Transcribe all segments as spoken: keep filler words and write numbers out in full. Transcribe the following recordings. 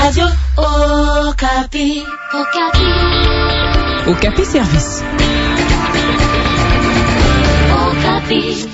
Radio Okapi. Okapi. Okapi Service. Okapi.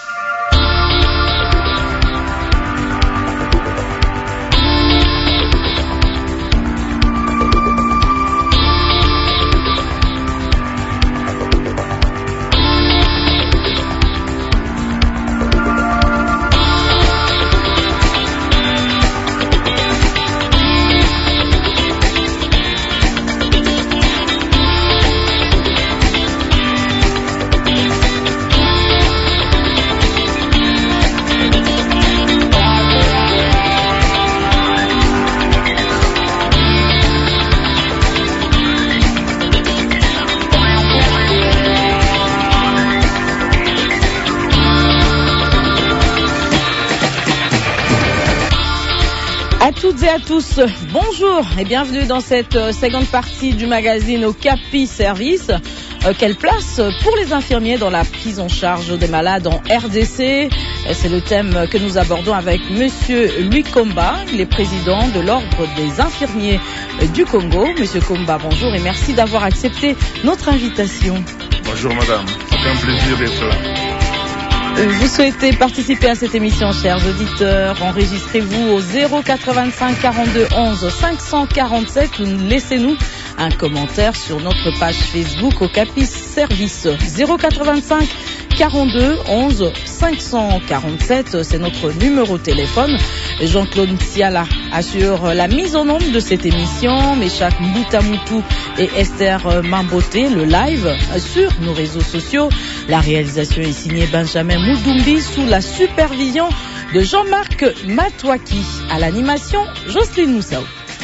À toutes et à tous, bonjour et bienvenue dans cette euh, seconde partie du magazine Okapi Service. Euh, quelle place pour les infirmiers dans la prise en charge des malades en R D C? euh, C'est le thème que nous abordons avec Monsieur Louis Komba, il est président de l'Ordre des infirmiers euh, du Congo. Monsieur Komba, bonjour et merci d'avoir accepté notre invitation. Bonjour madame, c'est un plaisir d'être là. Vous souhaitez participer à cette émission, chers auditeurs, enregistrez-vous au zéro quatre-vingt-cinq quarante-deux onze cinq cent quarante-sept ou laissez-nous un commentaire sur notre page Facebook Okapi Service. Zéro quatre-vingt-cinq quarante-deux onze cinq cent quarante-sept, c'est notre numéro de téléphone. Jean-Claude Siala assure la mise en onde de cette émission, Meshak Mbutamoutou et Esther Mamboté, le live sur nos réseaux sociaux. La réalisation est signée Benjamin Moudumbi sous la supervision de Jean-Marc Matouaki. À l'animation, Jocelyne Moussaou.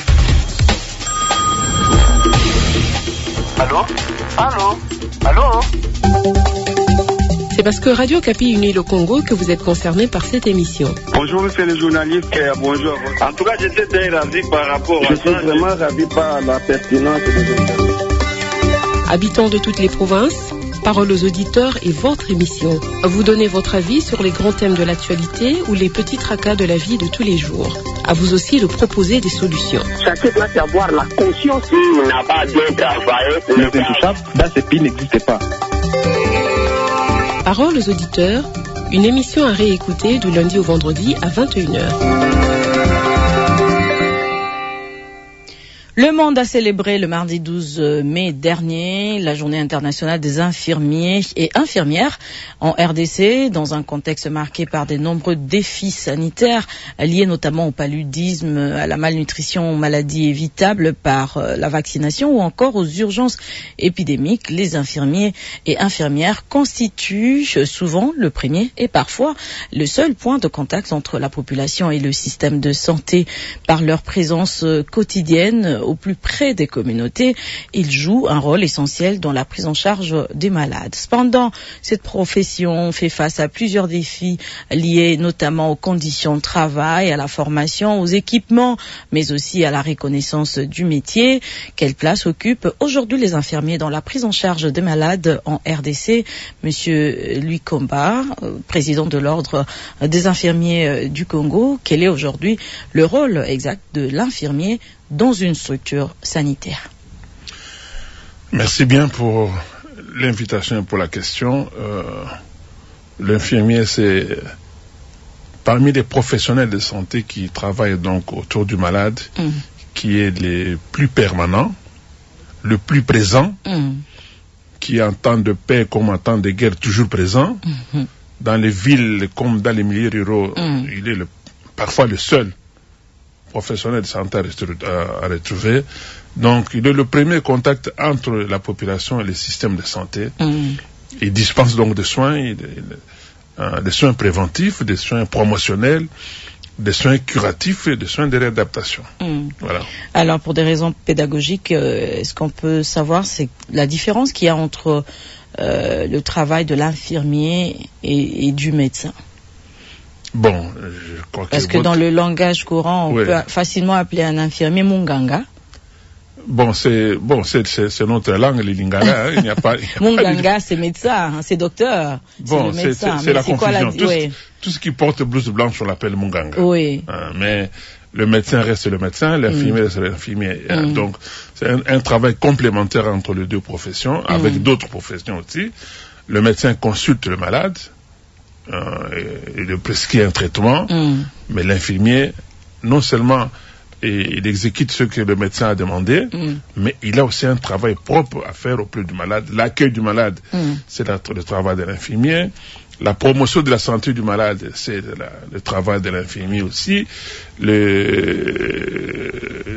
Allô? Allô? Allô? C'est parce que Radio Okapi unit le Congo que vous êtes concerné par cette émission. Bonjour monsieur le journaliste, bonjour. En tout cas, j'étais très ravi par rapport à ça. Je suis vraiment ravi par la pertinence de l'émission. Habitants de toutes les provinces, parole aux auditeurs et votre émission. Vous donnez votre avis sur les grands thèmes de l'actualité ou les petits tracas de la vie de tous les jours. À vous aussi de proposer des solutions. Chacun doit avoir la conscience qu'il n'a pas bien travaillé. Les intouchables dans ce pays n'existent pas. Parole aux auditeurs, une émission à réécouter du lundi au vendredi à vingt et une heures. Le monde a célébré le mardi douze mai dernier la journée internationale des infirmiers et infirmières en R D C, dans un contexte marqué par de nombreux défis sanitaires liés notamment au paludisme, à la malnutrition, aux maladies évitables par la vaccination ou encore aux urgences épidémiques. Les infirmiers et infirmières constituent souvent le premier et parfois le seul point de contact entre la population et le système de santé. Par leur présence quotidienne au plus près des communautés, ils jouent un rôle essentiel dans la prise en charge des malades. Cependant, cette profession fait face à plusieurs défis liés notamment aux conditions de travail, à la formation, aux équipements, mais aussi à la reconnaissance du métier. Quelle place occupent aujourd'hui les infirmiers dans la prise en charge des malades en R D C? Monsieur Louis Komba, président de l'Ordre des infirmiers du Congo, quel est aujourd'hui le rôle exact de l'infirmier dans une structure sanitaire? Merci bien pour l'invitation et pour la question. Euh, l'infirmier, c'est parmi les professionnels de santé qui travaillent donc autour du malade, mmh. qui est le plus permanent, le plus présent, mmh. qui en temps de paix comme en temps de guerre toujours présent. Mmh. Dans les villes comme dans les milieux ruraux, mmh. il est le, parfois le seul professionnel de santé à retrouver. Donc, il est le premier contact entre la population et les systèmes de santé. Mmh. Il dispense donc des soins, il, euh, des soins préventifs, des soins promotionnels, des soins curatifs et des soins de réadaptation. Mmh. Voilà. Alors, pour des raisons pédagogiques, euh, est-ce qu'on peut savoir c'est la différence qu'il y a entre euh, le travail de l'infirmier et, et du médecin? Bon, je crois que... Parce que votre... dans le langage courant, on ouais. peut facilement appeler un infirmier Munganga. Bon, c'est bon, c'est, c'est, c'est notre langue, les lingala. Hein, il n'y a pas. Munganga, c'est médecin, hein, c'est docteur. Bon, c'est, le médecin, c'est, c'est, c'est la c'est confusion. La... Tout, oui. tout ce qui porte blouse blanche, on l'appelle Munganga. Oui. Hein, mais le médecin reste le médecin, l'infirmier mmh. reste l'infirmier. Mmh. Donc, c'est un, un travail complémentaire entre les deux professions, mmh. avec d'autres professions aussi. Le médecin consulte le malade, euh, et, et lui prescrit un traitement, mmh. mais l'infirmier, non seulement et il exécute ce que le médecin a demandé, mm. mais il a aussi un travail propre à faire auprès du malade. L'accueil du malade, mm. c'est la, le travail de l'infirmier. La promotion de la santé du malade, c'est la, le travail de l'infirmier aussi. Le,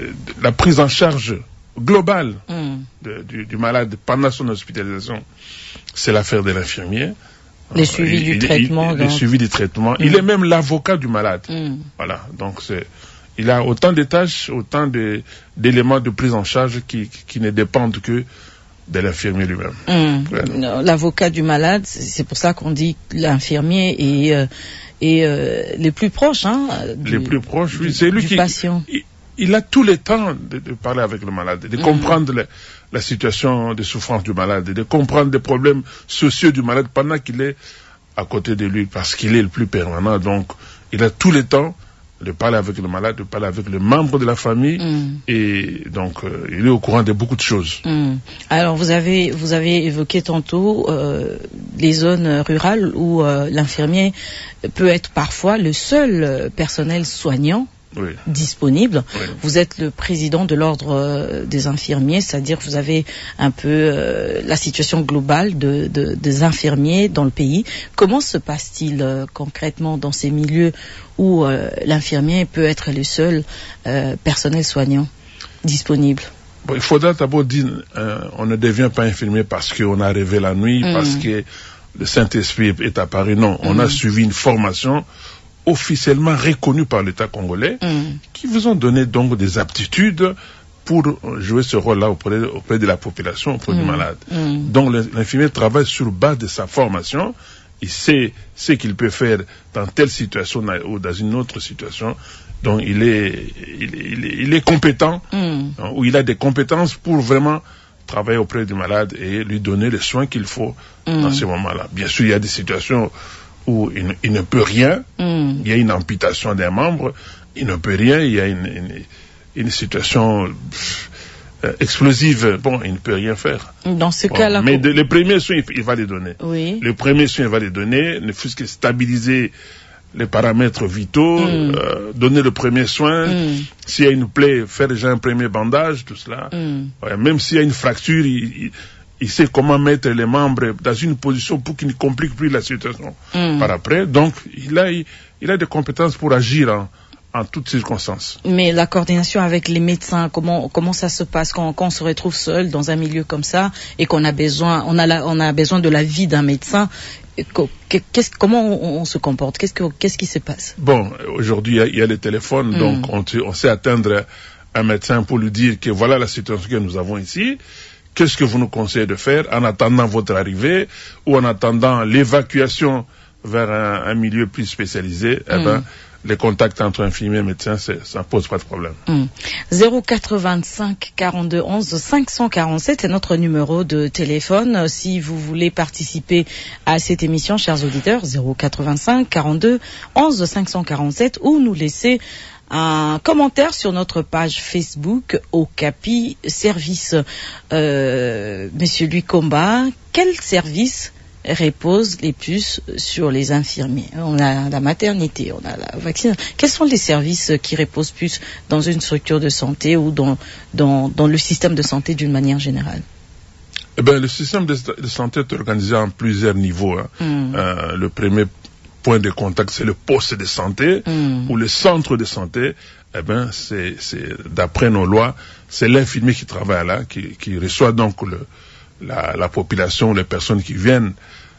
la prise en charge globale mm. de, du, du malade pendant son hospitalisation, c'est l'affaire de l'infirmier. Le suivi il, du il, traitement. Il, le suivi du traitement. Mm. Il est même l'avocat du malade. Mm. Voilà, donc c'est... Il a autant de tâches, autant de, d'éléments de prise en charge qui, qui ne dépendent que de l'infirmier lui-même. Mmh. Voilà. L'avocat du malade, c'est pour ça qu'on dit que l'infirmier est, euh, est euh, les plus proches. Hein, du, les plus proches, oui. C'est lui du qui... patient. Il, il a tout le temps de, de parler avec le malade, de mmh. comprendre la, la situation de souffrance du malade, de comprendre les problèmes sociaux du malade pendant qu'il est à côté de lui, parce qu'il est le plus permanent. Donc, il a tout le temps de parler avec le malade, de parler avec les membres de la famille, mm. et donc euh, il est au courant de beaucoup de choses. Mm. Alors vous avez vous avez évoqué tantôt euh, les zones rurales où euh, l'infirmier peut être parfois le seul euh, personnel soignant. Oui. Disponible. Oui. Vous êtes le président de l'ordre euh, des infirmiers, c'est-à-dire que vous avez un peu euh, la situation globale de, de, des infirmiers dans le pays. Comment se passe-t-il euh, concrètement dans ces milieux où euh, l'infirmier peut être le seul euh, personnel soignant disponible? Bon, il faudra d'abord dire, euh, on ne devient pas infirmier parce qu'on a rêvé la nuit, mmh. parce que le Saint-Esprit est apparu. Non, on mmh. a suivi une formation officiellement reconnus par l'État congolais, mm. qui vous ont donné donc des aptitudes pour jouer ce rôle-là auprès, auprès de la population, auprès mm. du malade. Mm. Donc l'infirmier travaille sur base de sa formation, il sait ce qu'il peut faire dans telle situation ou dans une autre situation, donc il est, il, il est, il est compétent, mm. ou il a des compétences pour vraiment travailler auprès du malade et lui donner les soins qu'il faut mm. dans ces moments-là. Bien sûr, il y a des situations où il ne, il ne peut rien, mm. il y a une amputation d'un membre, il ne peut rien, il y a une, une, une situation pff, euh, explosive, bon, il ne peut rien faire. Dans ce bon, cas-là... Mais de, les premiers soins, il, il va les donner. Oui. Les premiers soins, il va les donner, ne fût-ce que stabiliser les paramètres vitaux, mm. euh, donner le premier soin, mm. s'il y a une plaie, faire déjà un premier bandage, tout cela. Mm. Ouais, même s'il y a une fracture, il... il il sait comment mettre les membres dans une position pour qu'ils ne compliquent plus la situation mm. par après. Donc, il a, il, il a des compétences pour agir en, en toutes circonstances. Mais la coordination avec les médecins, comment, comment ça se passe quand, quand on se retrouve seul dans un milieu comme ça et qu'on a besoin, on a, la, on a besoin de l'avis d'un médecin? Qu'est-ce, comment on, on se comporte? Qu'est-ce, que, qu'est-ce qui se passe? Bon, aujourd'hui, il y a, il y a les téléphones, mm. donc on, on sait atteindre un médecin pour lui dire que voilà la situation que nous avons ici. Qu'est-ce que vous nous conseillez de faire en attendant votre arrivée ou en attendant l'évacuation vers un, un milieu plus spécialisé? Mm. Eh ben, les contacts entre infirmiers et médecins, ça ne pose pas de problème. Mm. zéro quatre-vingt-cinq quarante-deux onze cinq cent quarante-sept est notre numéro de téléphone. Si vous voulez participer à cette émission, chers auditeurs, zéro quatre-vingt-cinq quarante-deux onze cinq cent quarante-sept, ou nous laisser un commentaire sur notre page Facebook Okapi Service. Euh, Monsieur Louis Comba, quel service repose les plus sur les infirmiers? On a la maternité, on a la vaccination. Quels sont les services qui reposent plus dans une structure de santé ou dans, dans, dans le système de santé d'une manière générale? Eh ben, le système de, de santé est organisé en plusieurs niveaux. Hein. Mm. Euh, le premier point de contact, c'est le poste de santé mm. ou le centre de santé. Eh ben, c'est, c'est d'après nos lois, c'est l'infirmier qui travaille là, qui, qui reçoit donc le, la, la population, les personnes qui viennent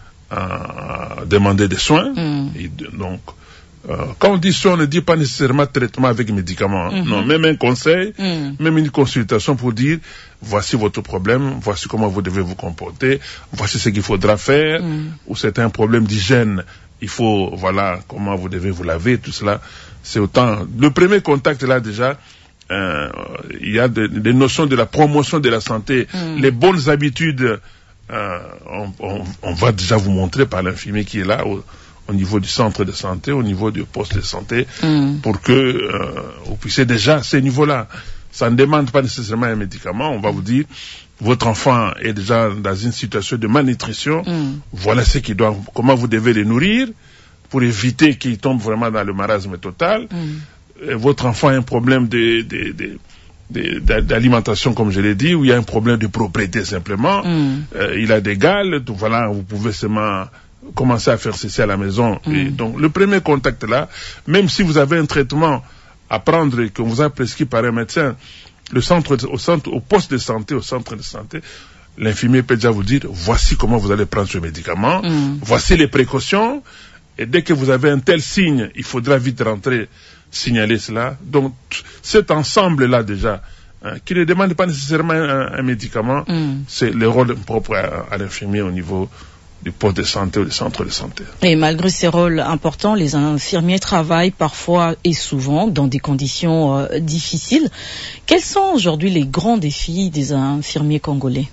euh, demander des soins. Mm. Et de, donc, euh, quand on dit soin, on ne dit pas nécessairement traitement avec médicaments. Mm-hmm. Non, même un conseil, mm. même une consultation pour dire voici votre problème, voici comment vous devez vous comporter, voici ce qu'il faudra faire, mm. ou c'est un problème d'hygiène. Il faut, voilà, comment vous devez vous laver, tout cela. C'est autant. Le premier contact, là, déjà, euh, il y a des, des notions de la promotion de la santé, mm. les bonnes habitudes, euh, on, on, on va déjà vous montrer par l'infirmier qui est là, au, au niveau du centre de santé, au niveau du poste de santé, mm. pour que euh, vous puissiez déjà à ce niveau-là. Ça ne demande pas nécessairement un médicament. On va vous dire, votre enfant est déjà dans une situation de malnutrition. Mm. Voilà ce qu'il doit, comment vous devez les nourrir pour éviter qu'il tombe vraiment dans le marasme total. Mm. Et votre enfant a un problème de, de, de d'alimentation, comme je l'ai dit, où il y a un problème de propriété simplement. Mm. Euh, il a des gales, donc voilà, vous pouvez seulement commencer à faire ceci à la maison. Mm. Et donc le premier contact là, même si vous avez un traitement à prendre et qu'on vous a prescrit par un médecin, le centre, au centre, au poste de santé, au centre de santé, l'infirmier peut déjà vous dire, voici comment vous allez prendre ce médicament, mm. voici les précautions, et dès que vous avez un tel signe, il faudra vite rentrer, signaler cela. Donc, cet ensemble-là déjà, hein, qui ne demande pas nécessairement un, un médicament, mm. c'est le rôle propre à, à l'infirmier au niveau du poste de santé ou du centre de santé. Et malgré ces rôles importants, les infirmiers travaillent parfois et souvent dans des conditions euh, difficiles. Quels sont aujourd'hui les grands défis des infirmiers congolais?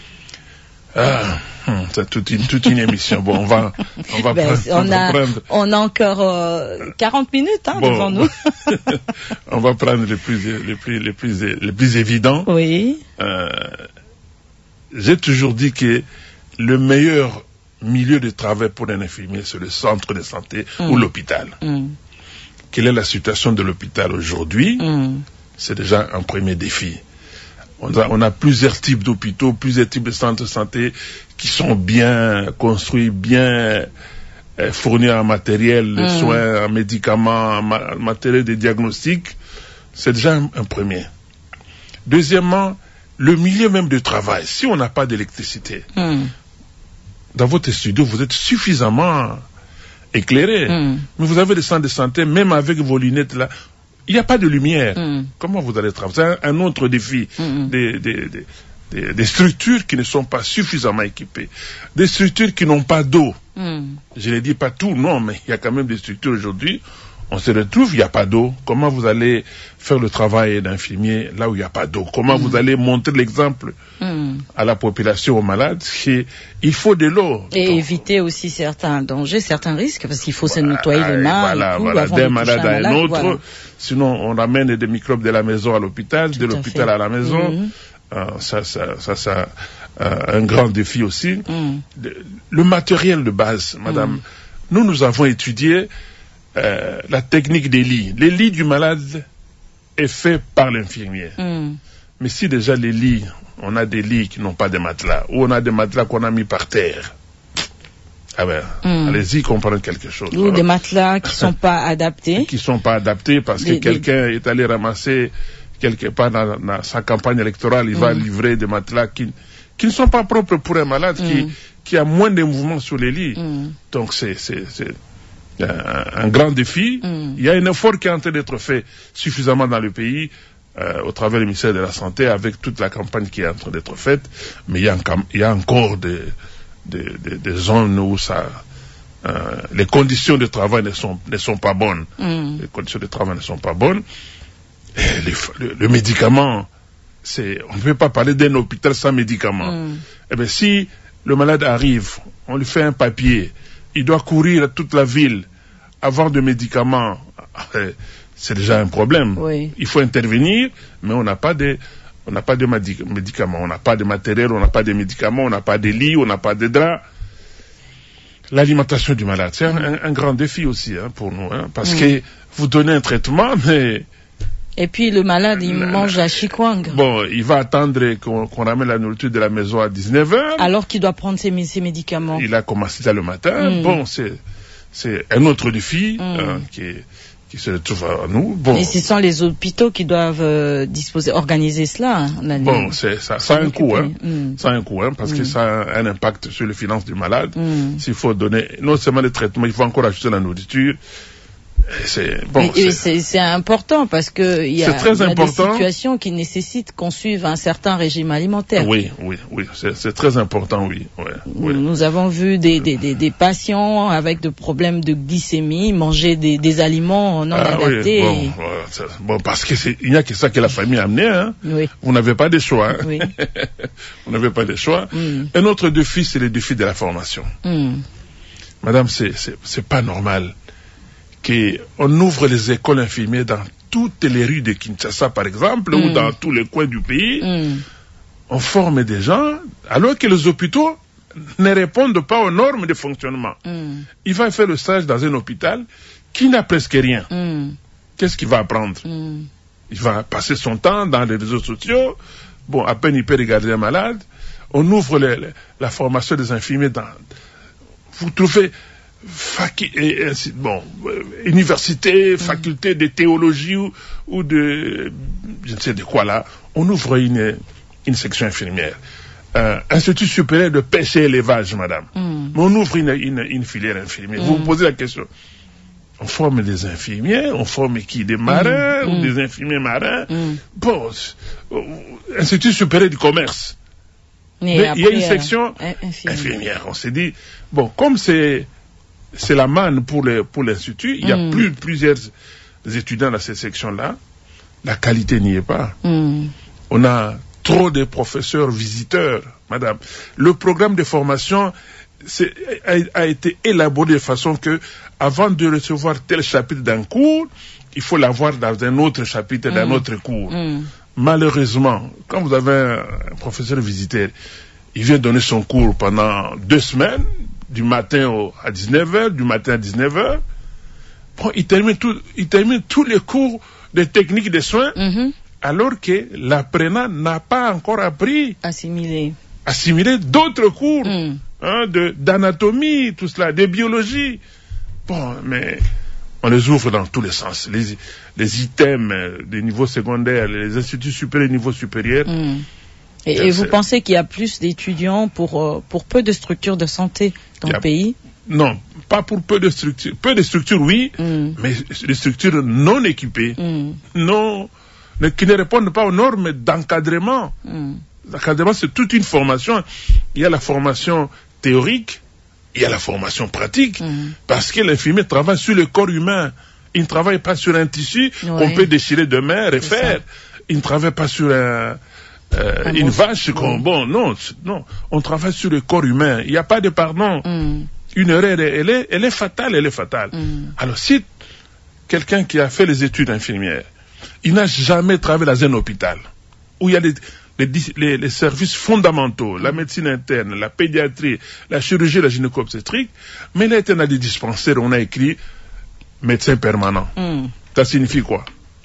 Ah, hum, c'est toute une, toute une émission. Bon, on va, on va, ben, prendre, on, on va a, prendre. On a encore euh, quarante minutes hein, bon, devant nous. On va prendre les plus, les plus, les plus, les plus évidents. Oui. Euh, j'ai toujours dit que le meilleur milieu de travail pour un infirmier, c'est le centre de santé mm. ou l'hôpital. Mm. Quelle est la situation de l'hôpital aujourd'hui? mm. C'est déjà un premier défi. On a, on a plusieurs types d'hôpitaux, plusieurs types de centres de santé qui sont bien construits, bien euh, fournis en matériel de mm. soins, en médicaments, en, ma en matériel de diagnostic. C'est déjà un, un premier. Deuxièmement, le milieu même de travail. Si on n'a pas d'électricité, mm. dans votre studio, vous êtes suffisamment éclairé. Mm. Mais vous avez des centres de santé, même avec vos lunettes là, il n'y a pas de lumière. Mm. Comment vous allez travailler? C'est un, un autre défi. Mm. Des, des, des, des, des structures qui ne sont pas suffisamment équipées. Des structures qui n'ont pas d'eau. Mm. Je ne dis pas tout, non, mais il y a quand même des structures aujourd'hui. On se retrouve, il n'y a pas d'eau. Comment vous allez faire le travail d'infirmier là où il n'y a pas d'eau? Comment mm. vous allez montrer l'exemple mm. à la population, aux malades? Il faut de l'eau. Et donc, éviter aussi certains dangers, certains risques, parce qu'il faut voilà, se nettoyer les mains. Voilà, et tout, voilà, d'un malade à un malade, autre. Voilà. Sinon, on ramène des microbes de la maison à l'hôpital, de l'hôpital à, à la maison. Mm. Euh, ça, ça, ça, ça euh, un grand défi aussi. Mm. Le, le matériel de base, madame. Mm. Nous, nous avons étudié Euh, la technique des lits. Les lits du malade est fait par l'infirmier. Mm. Mais si déjà les lits, on a des lits qui n'ont pas de matelas, ou on a des matelas qu'on a mis par terre, ah ben, mm. allez-y comprendre quelque chose. Ou des matelas qui ne sont pas adaptés. Qui ne sont pas adaptés parce des, que quelqu'un des... est allé ramasser quelque part dans, dans sa campagne électorale, il mm. va livrer des matelas qui, qui ne sont pas propres pour un malade, mm. qui, qui a moins de mouvements sur les lits. Mm. Donc c'est... c'est, c'est Un, un grand défi. Mm. Il y a un effort qui est en train d'être fait suffisamment dans le pays euh, au travers du ministère de la Santé avec toute la campagne qui est en train d'être faite, mais il y a, il y a encore des, des, des, des zones où ça, euh, les conditions de travail ne sont, ne sont pas bonnes. Mm. Les conditions de travail ne sont pas bonnes. Et les, le, le médicament, c'est, on ne peut pas parler d'un hôpital sans médicament. Mm. Eh bien, si le malade arrive, on lui fait un papier, il doit courir toute la ville, avoir des médicaments, c'est déjà un problème. Oui. Il faut intervenir, mais on n'a pas de, on n'a pas de médicaments, on n'a pas de matériel, on n'a pas de médicaments, on n'a pas de lits, on n'a pas de draps. L'alimentation du malade, c'est un, un, un grand défi aussi hein, pour nous, hein, parce mmh. que vous donnez un traitement, mais... Et puis le malade, il la, mange à Chikwang. Bon, il va attendre qu'on qu'on ramène la nourriture de la maison à dix-neuf heures. Alors qu'il doit prendre ses, ses médicaments. Il a commencé ça le matin. Mm. Bon, c'est c'est un autre défi mm. hein, qui, qui se retrouve à nous. Bon. Et ce sont les hôpitaux qui doivent euh, disposer, organiser cela. Hein, bon, c'est ça, ça a un coût, hein. Mm. Ça a un coût, hein, parce mm. que ça a un impact sur les finances du malade. Mm. S'il faut donner non seulement les traitements, il faut encore ajouter la nourriture. C'est bon, c'est important parce que il y a, très y a important. des situations qui nécessitent qu'on suive un certain régime alimentaire. Oui, oui, oui, c'est très important, oui. Ouais, nous, oui. nous avons vu des, des, des, des patients avec des problèmes de glycémie manger des, des aliments non ah, adaptés. Oui, bon, et... bon, parce que il n'y a que ça que la famille a amené. Hein. Oui. Vous n'avez pas de choix. Hein. Oui. Vous n'avez pas de choix. Mm. Un autre défi, c'est le défi de la formation. Mm. Madame, c'est, c'est, c'est pas normal qu'on ouvre les écoles infirmières dans toutes les rues de Kinshasa, par exemple, mm. ou dans tous les coins du pays. Mm. On forme des gens, alors que les hôpitaux ne répondent pas aux normes de fonctionnement. Mm. Il va faire le stage dans un hôpital qui n'a presque rien. Mm. Qu'est-ce qu'il va apprendre? Mm. Il va passer son temps dans les réseaux sociaux. Bon, à peine il peut regarder un malade. On ouvre les, les, la formation des infirmiers dans... Vous trouvez... Facu... Et, et, bon, euh, université, mm. faculté de théologie ou, ou de... Je ne sais de quoi là. On ouvre une, une section infirmière. Euh, Institut supérieur de pêche et élevage, madame. Mm. Mais on ouvre une, une, une filière infirmière. Mm. Vous vous posez la question. On forme des infirmiers, on forme qui? Des marins mm. ou mm. des infirmiers marins. Mm. Bon, euh, Institut supérieur du commerce. Mais, Mais après, il y a une section euh, infirmière. infirmière. On s'est dit, bon, comme c'est c'est la manne pour le, pour l'institut, il y a mm. plus, plusieurs étudiants dans cette section-là. La qualité n'y est pas. Mm. On a trop de professeurs visiteurs, madame. Le programme de formation c'est, a, a été élaboré de façon que, avant de recevoir tel chapitre d'un cours, il faut l'avoir dans un autre chapitre, mmh. d'un autre cours. Mmh. Malheureusement, quand vous avez un professeur visiteur, il vient donner son cours pendant deux semaines, du matin au, à dix-neuf heures, du matin à dix-neuf heures. Bon, il termine, tout, il termine tous les cours de techniques de soins, mmh. alors que l'apprenant n'a pas encore appris. Assimiler. Assimiler d'autres cours, mmh. hein, de, d'anatomie, tout cela, de biologie. Bon, mais on les ouvre dans tous les sens. Les, les items des niveaux secondaires, les instituts supérieurs, niveau supérieur. Mmh. Et, et vous pensez qu'il y a plus d'étudiants pour, euh, pour peu de structures de santé dans le pays? Non, pas pour peu de structures. Peu de structures, oui, mmh. mais des structures non équipées, mmh. non, qui ne répondent pas aux normes d'encadrement. Mmh. L'encadrement, c'est toute une formation. Il y a la formation théorique, il y a la formation pratique, mmh. parce que l'infirmier travaille sur le corps humain. Il ne travaille pas sur un tissu oui. qu'on peut déchirer demain, refaire. Il ne travaille pas sur un, euh, une vache. Oui. Bon, non, non. On travaille sur le corps humain. Il n'y a pas de pardon. Mmh. Une erreur, elle est, elle est fatale, elle est fatale. Mmh. Alors, si quelqu'un qui a fait les études infirmières, il n'a jamais travaillé dans un hôpital, où il y a les, les, les, les services fondamentaux, la médecine interne, la pédiatrie, la chirurgie, la gynéco-obstétrique, mais il a été dans des dispensaires, on a écrit médecin permanent. Mm. Ça signifie quoi?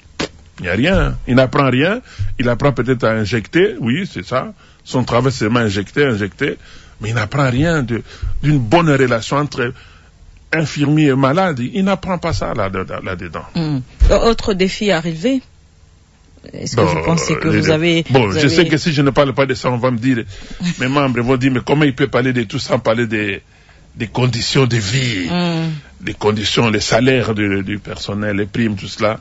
Il n'y a rien. Il n'apprend rien. Il apprend peut-être à injecter, oui, c'est ça. Son travail, c'est seulement injecter, injecter, mais il n'apprend rien de, d'une bonne relation entre infirmier et malade. Il n'apprend pas ça là-dedans. Là-dedans. Mm. Autre défi arrivé? Est-ce que bon, vous pensez que les, vous avez... Bon, vous je avez... sais que si je ne parle pas de ça, on va me dire... mes membres vont dire, mais comment il peut parler de tout sans parler des, des conditions de vie, mm. des conditions, les salaires du, du personnel, les primes, tout cela.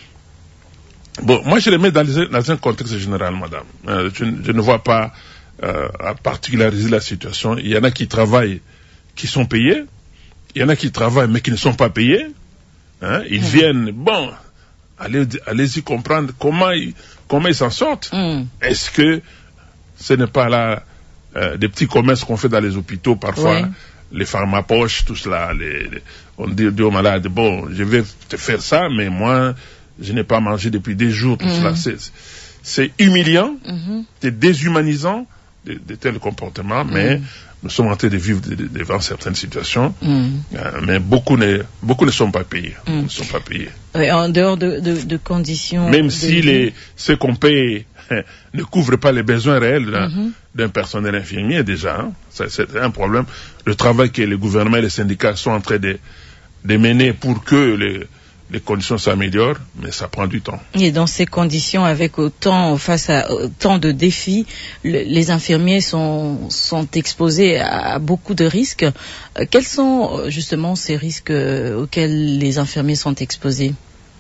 Mm. Bon, moi je les mets dans, les, dans un contexte général, madame. Euh, je, je ne vois pas euh, à particulariser la situation. Il y en a qui travaillent, qui sont payés. Il y en a qui travaillent, mais qui ne sont pas payés. Hein? Ils mm. viennent... Bon... Allez, allez-y comprendre comment ils, comment ils s'en sortent. Mm. Est-ce que ce n'est pas là euh, des petits commerces qu'on fait dans les hôpitaux parfois, oui. les pharmapoches, tout cela, les, les, on dit, dit aux malades, bon, je vais te faire ça, mais moi, je n'ai pas mangé depuis des jours, tout mm. cela. C'est, c'est humiliant, mm-hmm. c'est déshumanisant de, de tels comportements, mm. mais nous sommes en train de vivre de, de, devant certaines situations, mm. euh, mais beaucoup ne, beaucoup ne sont pas payés. Mm. Ne sont pas payés. Oui, en dehors de, de, de conditions. Même si les, ce qu'on paye hein, ne couvre pas les besoins réels d'un, mm-hmm. d'un personnel infirmier déjà, hein, c'est, c'est un problème. Le travail que le gouvernement et les syndicats sont en train de, de mener pour que les, les conditions s'améliorent, mais ça prend du temps. Et dans ces conditions, avec autant, face à autant de défis, le, les infirmiers sont, sont exposés à beaucoup de risques. Euh, quels sont justement ces risques euh, auxquels les infirmiers sont exposés?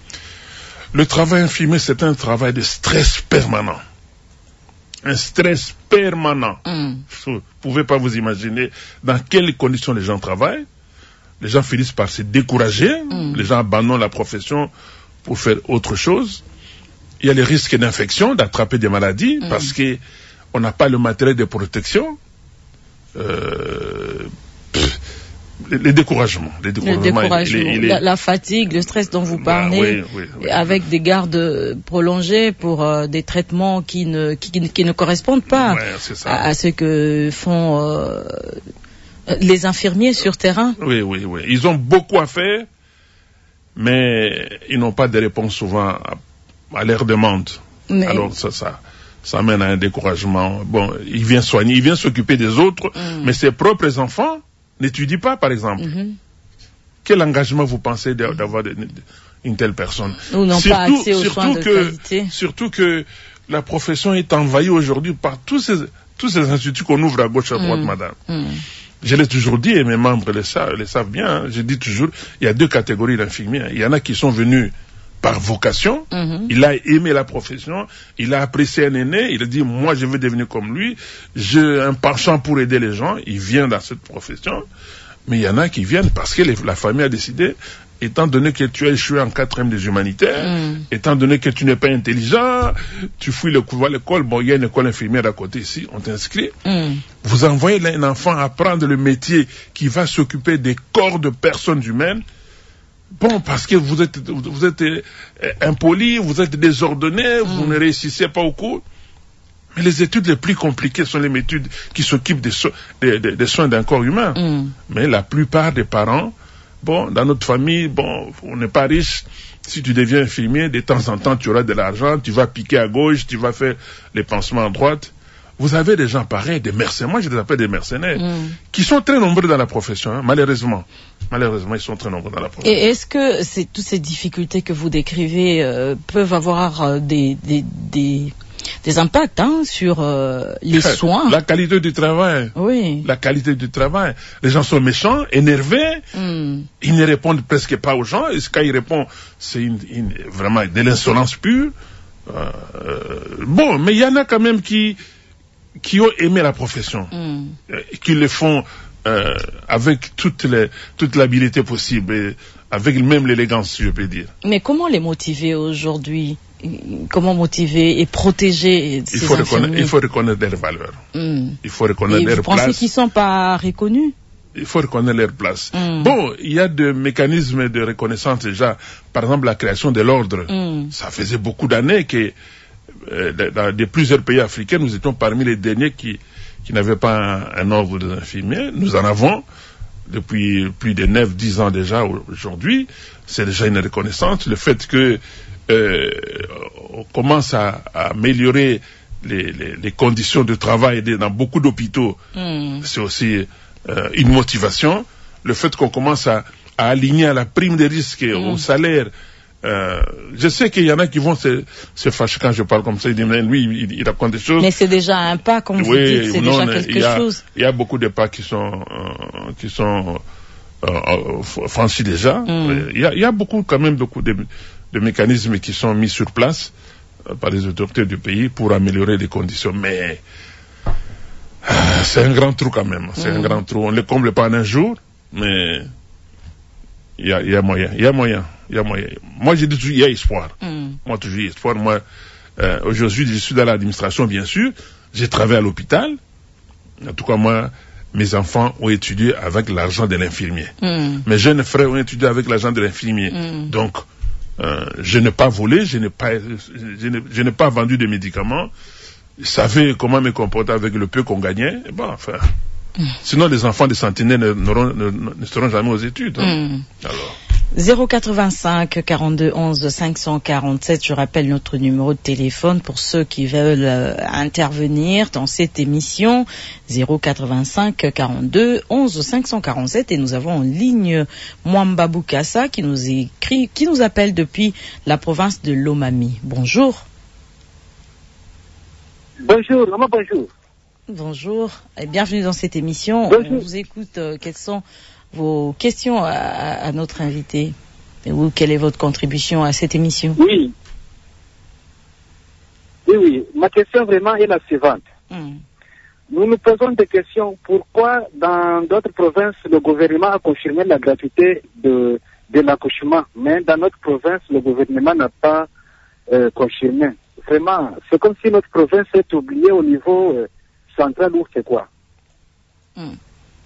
Le travail infirmier, c'est un travail de stress permanent. Un stress permanent. Mm. Vous ne pouvez pas vous imaginer dans quelles conditions les gens travaillent. Les gens finissent par se décourager, mm. les gens abandonnent la profession pour faire autre chose. Il y a les risques d'infection, d'attraper des maladies, mm. parce que on n'a pas le matériel de protection. Euh, pff, les, les découragements. Les découragements, le découragement, il est, il est... La, la fatigue, le stress dont vous parlez, bah, oui, oui, oui, avec des gardes prolongés pour euh, des traitements qui ne, qui, qui ne correspondent pas ouais, ça. à, à ce que font euh, les infirmiers sur terrain. Oui, oui, oui. Ils ont beaucoup à faire, mais ils n'ont pas de réponse souvent à, à leurs demandes. Mais... Alors ça, ça, ça mène à un découragement. Bon, il vient soigner, il vient s'occuper des autres, mm. mais ses propres enfants n'étudient pas, par exemple. Mm-hmm. Quel engagement vous pensez d'avoir une telle personne? Ou n'ont pas accès aux soins de que, qualité. Surtout que la profession est envahie aujourd'hui par tous ces, tous ces instituts qu'on ouvre à gauche, à droite, mm. madame. Mm. Je l'ai toujours dit, et mes membres le savent, le savent bien, hein. Je dis toujours, il y a deux catégories d'infirmiers. Il y en a qui sont venus par vocation, mm-hmm. il a aimé la profession, il a apprécié un aîné, il a dit, moi je veux devenir comme lui, j'ai un penchant pour aider les gens, il vient dans cette profession. Mais il y en a qui viennent parce que les, la famille a décidé, étant donné que tu as échoué en quatrième des humanitaires, mm. étant donné que tu n'es pas intelligent, tu fouilles le couloir à l'école, bon, il y a une école infirmière à côté ici, on t'inscrit. Mm. Vous envoyez un enfant apprendre le métier qui va s'occuper des corps de personnes humaines. Bon, parce que vous êtes, vous êtes euh, impoli, vous êtes désordonné, mm. vous ne réussissez pas au cours. Mais les études les plus compliquées sont les études qui s'occupent des, so des, des, des soins d'un corps humain. Mm. Mais la plupart des parents, bon, dans notre famille, bon, on n'est pas riche. Si tu deviens infirmier, de temps en temps, tu auras de l'argent, tu vas piquer à gauche, tu vas faire les pansements à droite. Vous avez des gens pareils, des mercenaires, moi je les appelle des mercenaires, mm. qui sont très nombreux dans la profession, hein, malheureusement. Malheureusement, ils sont très nombreux dans la profession. Et est-ce que c'est, toutes ces difficultés que vous décrivez euh, peuvent avoir euh, des... des, des... des impacts hein, sur euh, les soins. La qualité du travail. Oui. La qualité du travail. Les gens sont méchants, énervés. Mm. Ils ne répondent presque pas aux gens. Et quand ils répondent, c'est une, une, vraiment de l'insolence pure. Euh, euh, bon, mais il y en a quand même qui, qui ont aimé la profession. Mm. Euh, qui le font euh, avec toute, les, toute l'habileté possible. Et avec même l'élégance, je peux dire. Mais comment les motiver aujourd'hui? Comment motiver et protéger ces il faut infirmiers? reconnaître, il faut reconnaître leurs valeurs. Mm. Il faut reconnaître et leur vous place. Vous pensez qu'ils ne sont pas reconnus? Il faut reconnaître leur place. Mm. Bon, il y a des mécanismes de reconnaissance déjà. Par exemple, la création de l'ordre. Mm. Ça faisait beaucoup d'années que euh, dans de plusieurs pays africains, nous étions parmi les derniers qui, qui n'avaient pas un, un ordre des infirmiers. Nous en avons depuis plus de neuf dix ans déjà aujourd'hui. C'est déjà une reconnaissance. Le fait que Euh, on commence à, à améliorer les, les, les conditions de travail dans beaucoup d'hôpitaux, mm. c'est aussi euh, une motivation. Le fait qu'on commence à, à aligner à la prime de risque et mm. au salaire. Euh, je sais qu'il y en a qui vont se, se fâcher quand je parle comme ça. Ils disent, mais lui, il, il raconte des choses. Mais c'est déjà un pas, comme vous oui, dites, c'est non, déjà quelque il y a, chose. Il y a beaucoup de pas qui sont, euh, qui sont euh, franchis déjà. Mm. Il y a, il y a beaucoup, quand même, beaucoup de de mécanismes qui sont mis sur place euh, par les autorités du pays pour améliorer les conditions. Mais euh, c'est un grand trou quand même. C'est mmh. un grand trou. On ne le comble pas en un jour, mais il y a, y a moyen. Il y a moyen. Il y a moyen. Moi, j'ai dit toujours, il y a espoir. Mmh. Moi, toujours, il y a espoir. Moi, euh, aujourd'hui, je suis dans l'administration, bien sûr. J'ai travaillé à l'hôpital. En tout cas, moi, mes enfants ont étudié avec l'argent de l'infirmier. Mmh. Mes jeunes frères ont étudié avec l'argent de l'infirmier. Mmh. Donc, Euh, je n'ai pas volé, je n'ai pas, je n'ai, je n'ai pas vendu de médicaments. Je savais comment me comporter avec le peu qu'on gagnait. Et bon, enfin, mm. sinon les enfants des centenaires ne, ne, ne seront jamais aux études. Hein. Mm. Alors. zéro quatre-vingt-cinq quarante-deux onze cinq cent quarante-sept, je rappelle notre numéro de téléphone pour ceux qui veulent euh, intervenir dans cette émission, zéro quatre-vingt-cinq quarante-deux onze cinq cent quarante-sept, et nous avons en ligne Mwamba Bukasa qui nous écrit, qui nous appelle depuis la province de Lomami. Bonjour. Bonjour, maman, bonjour. Bonjour et bienvenue dans cette émission. Bonjour. On vous écoute. Euh, quelles sont vos questions à, à notre invité, ou quelle est votre contribution à cette émission? Oui. Oui, oui. Ma question vraiment est la suivante. Mm. Nous nous posons des questions. Pourquoi dans d'autres provinces, le gouvernement a confirmé la gratuité de, de l'accouchement, mais dans notre province, le gouvernement n'a pas euh, confirmé? Vraiment, c'est comme si notre province est oubliée au niveau euh, central, ou c'est quoi? Mm.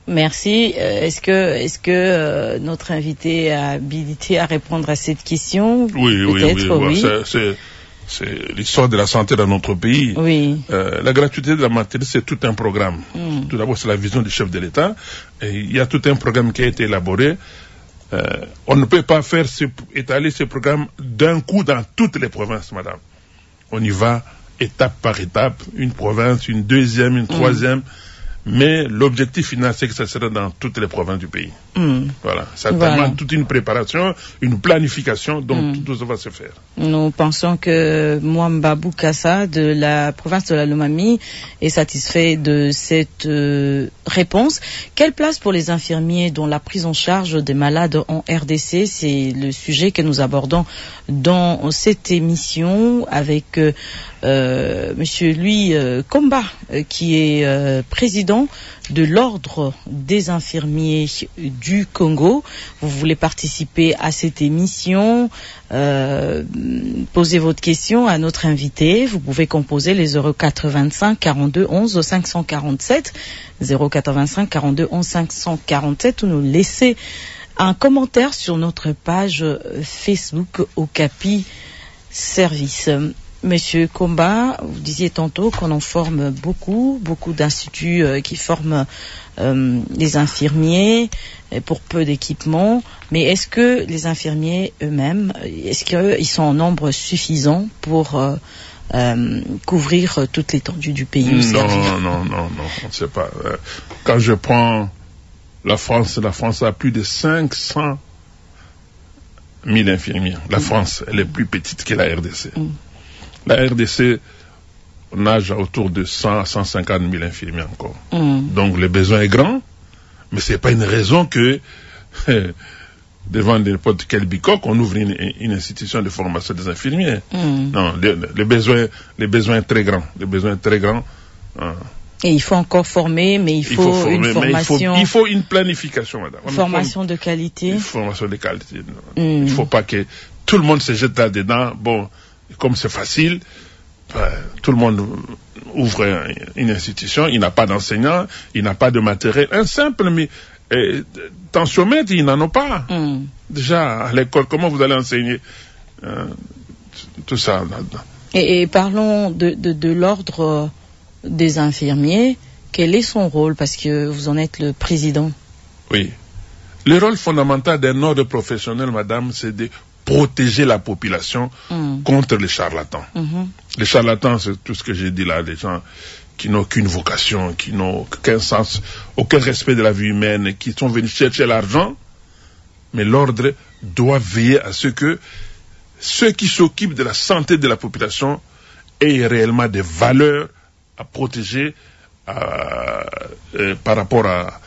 Merci. Euh, est-ce que, est-ce que euh, notre invité est habilité à répondre à cette question? Oui, oui, oui. oui. oui. C'est, c'est, c'est l'histoire de la santé dans notre pays. Oui. Euh, la gratuité de la maternité, c'est tout un programme. Mm. Tout d'abord, c'est la vision du chef de l'État. Et il y a tout un programme qui a été élaboré. Euh, on ne peut pas faire ce, étaler ce programme d'un coup dans toutes les provinces, madame. On y va étape par étape, une province, une deuxième, une troisième. Mm. Mais l'objectif final, c'est que ça sera dans toutes les provinces du pays. Mm. Voilà. Ça voilà. demande toute une préparation, une planification, donc mm. tout ça va se faire. Nous pensons que Mwamba Boukassa de la province de la Lomami est satisfait de cette euh, réponse. Quelle place pour les infirmiers dans la prise en charge des malades en R D C? C'est le sujet que nous abordons dans cette émission avec euh, euh, Monsieur Louis euh, Komba, euh, qui est euh, président de l'Ordre des infirmiers du Congo. Vous voulez participer à cette émission, euh, posez votre question à notre invité. Vous pouvez composer les zéro quatre-vingt-cinq quarante-deux onze cinq cent quarante-sept, zéro quatre-vingt-cinq quarante-deux onze cinq cent quarante-sept, ou nous laisser un commentaire sur notre page Facebook Okapi Service. Monsieur Komba, vous disiez tantôt qu'on en forme beaucoup, beaucoup d'instituts euh, qui forment euh, les infirmiers pour peu d'équipements, mais est-ce que les infirmiers eux-mêmes, est-ce qu'ils sont en nombre suffisant pour euh, euh, couvrir toute l'étendue du pays? Non, non, non, non, on ne sait pas. Quand je prends la France, la France a plus de cinq cent mille infirmiers. La mmh. France, elle est plus petite que la R D C. Mmh. La R D C nage autour de cent à cent cinquante mille infirmiers encore. Mm. Donc le besoin est grand, mais ce n'est pas une raison que devant n'importe quel bicoque, on ouvre une, une institution de formation des infirmiers. Mm. Non, le, le, besoin, le besoin est très grand. Le besoin est très grand. Hein. Et il faut encore former, mais il faut, il faut former, une formation. Il faut, il faut une planification, madame. Une formation de qualité. Une formation de qualité. Mm. Il ne faut pas que tout le monde se jette là-dedans. Bon, comme c'est facile, ben, tout le monde ouvre une institution, il n'a pas d'enseignants, il n'a pas de matériel. Un simple mais, eh, tensiomètre, ils n'en ont pas. Mm. Déjà, à l'école, comment vous allez enseigner euh, tout ça? Et, et parlons de, de, de l'ordre des infirmiers. Quel est son rôle? Parce que vous en êtes le président. Oui. Le rôle fondamental d'un ordre professionnel, madame, c'est de protéger la population mm. contre les charlatans. Mm-hmm. Les charlatans, c'est tout ce que j'ai dit là, les gens qui n'ont aucune vocation, qui n'ont aucun sens, aucun respect de la vie humaine, qui sont venus chercher l'argent. Mais l'ordre doit veiller à ce que ceux qui s'occupent de la santé de la population aient réellement des valeurs à protéger euh, euh, par rapport à,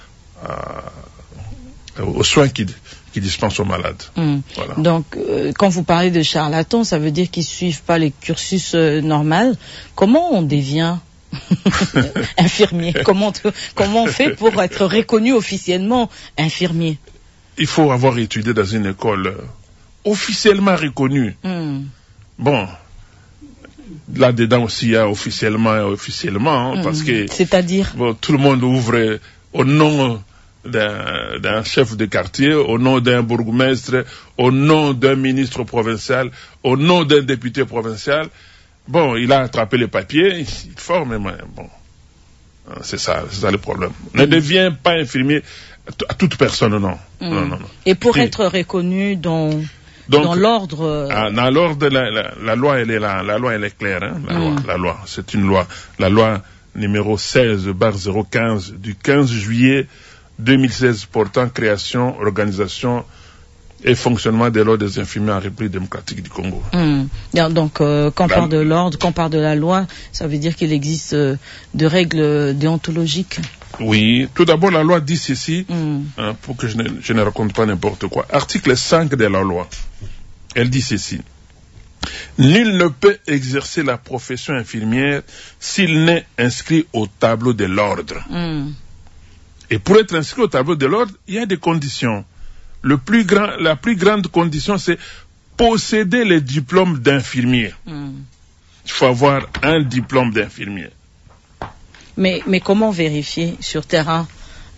à, aux soins qu'ils qui dispensent aux malades. Mmh. Voilà. Donc, euh, quand vous parlez de charlatans, ça veut dire qu'ils suivent pas les cursus euh, normaux. Comment on devient infirmier? Comment, comment on fait pour être reconnu officiellement infirmier? Il faut avoir étudié dans une école euh, officiellement reconnue. Mmh. Bon, là-dedans aussi, il y a officiellement et officiellement, hein, mmh. parce que... C'est-à-dire bon, tout le monde ouvre au nom d'un, d'un chef de quartier, au nom d'un bourgmestre, au nom d'un ministre provincial, au nom d'un député provincial. Bon, il a attrapé les papiers, il forme, mais bon, c'est ça, c'est ça le problème. Mmh. Ne devient pas infirmier à toute personne, non. Mmh. non, non, non. Et pour Et, être reconnu dans, donc, dans l'ordre... Ah, dans l'ordre, la, la, la loi, elle est là, la loi, elle est claire, hein, la, mmh. loi, la loi, c'est une loi. La loi numéro seize barre zéro quinze du quinze juillet deux mille seize portant création, organisation et fonctionnement de l'ordre des infirmiers en République démocratique du Congo. Mmh. Donc, euh, quand on la... parle de l'ordre, quand on parle de la loi, ça veut dire qu'il existe euh, de règles déontologiques. Oui, tout d'abord, la loi dit ceci, mmh. hein, pour que je ne, je ne raconte pas n'importe quoi. Article cinq de la loi, elle dit ceci. Nul ne peut exercer la profession infirmière s'il n'est inscrit au tableau de l'ordre. Mmh. Et pour être inscrit au tableau de l'ordre, il y a des conditions. Le plus grand, la plus grande condition, c'est posséder le diplôme d'infirmier. Mm. Il faut avoir un diplôme d'infirmier. Mais, mais comment vérifier sur terrain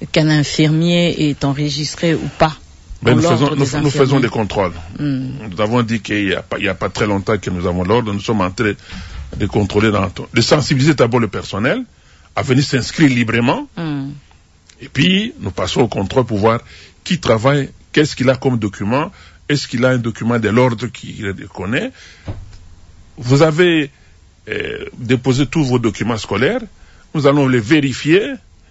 qu'un infirmier est enregistré ou pas? Ben, nous, faisons, nous, nous faisons des contrôles. Mm. Nous avons dit qu'il n'y a, a pas très longtemps que nous avons l'ordre. Nous sommes en train de contrôler, dans, de sensibiliser d'abord le personnel à venir s'inscrire librement. Mm. Et puis, nous passons au contrôle pour voir qui travaille, qu'est-ce qu'il a comme document, est-ce qu'il a un document de l'ordre qu'il connaît. Vous avez euh, déposé tous vos documents scolaires, nous allons les vérifier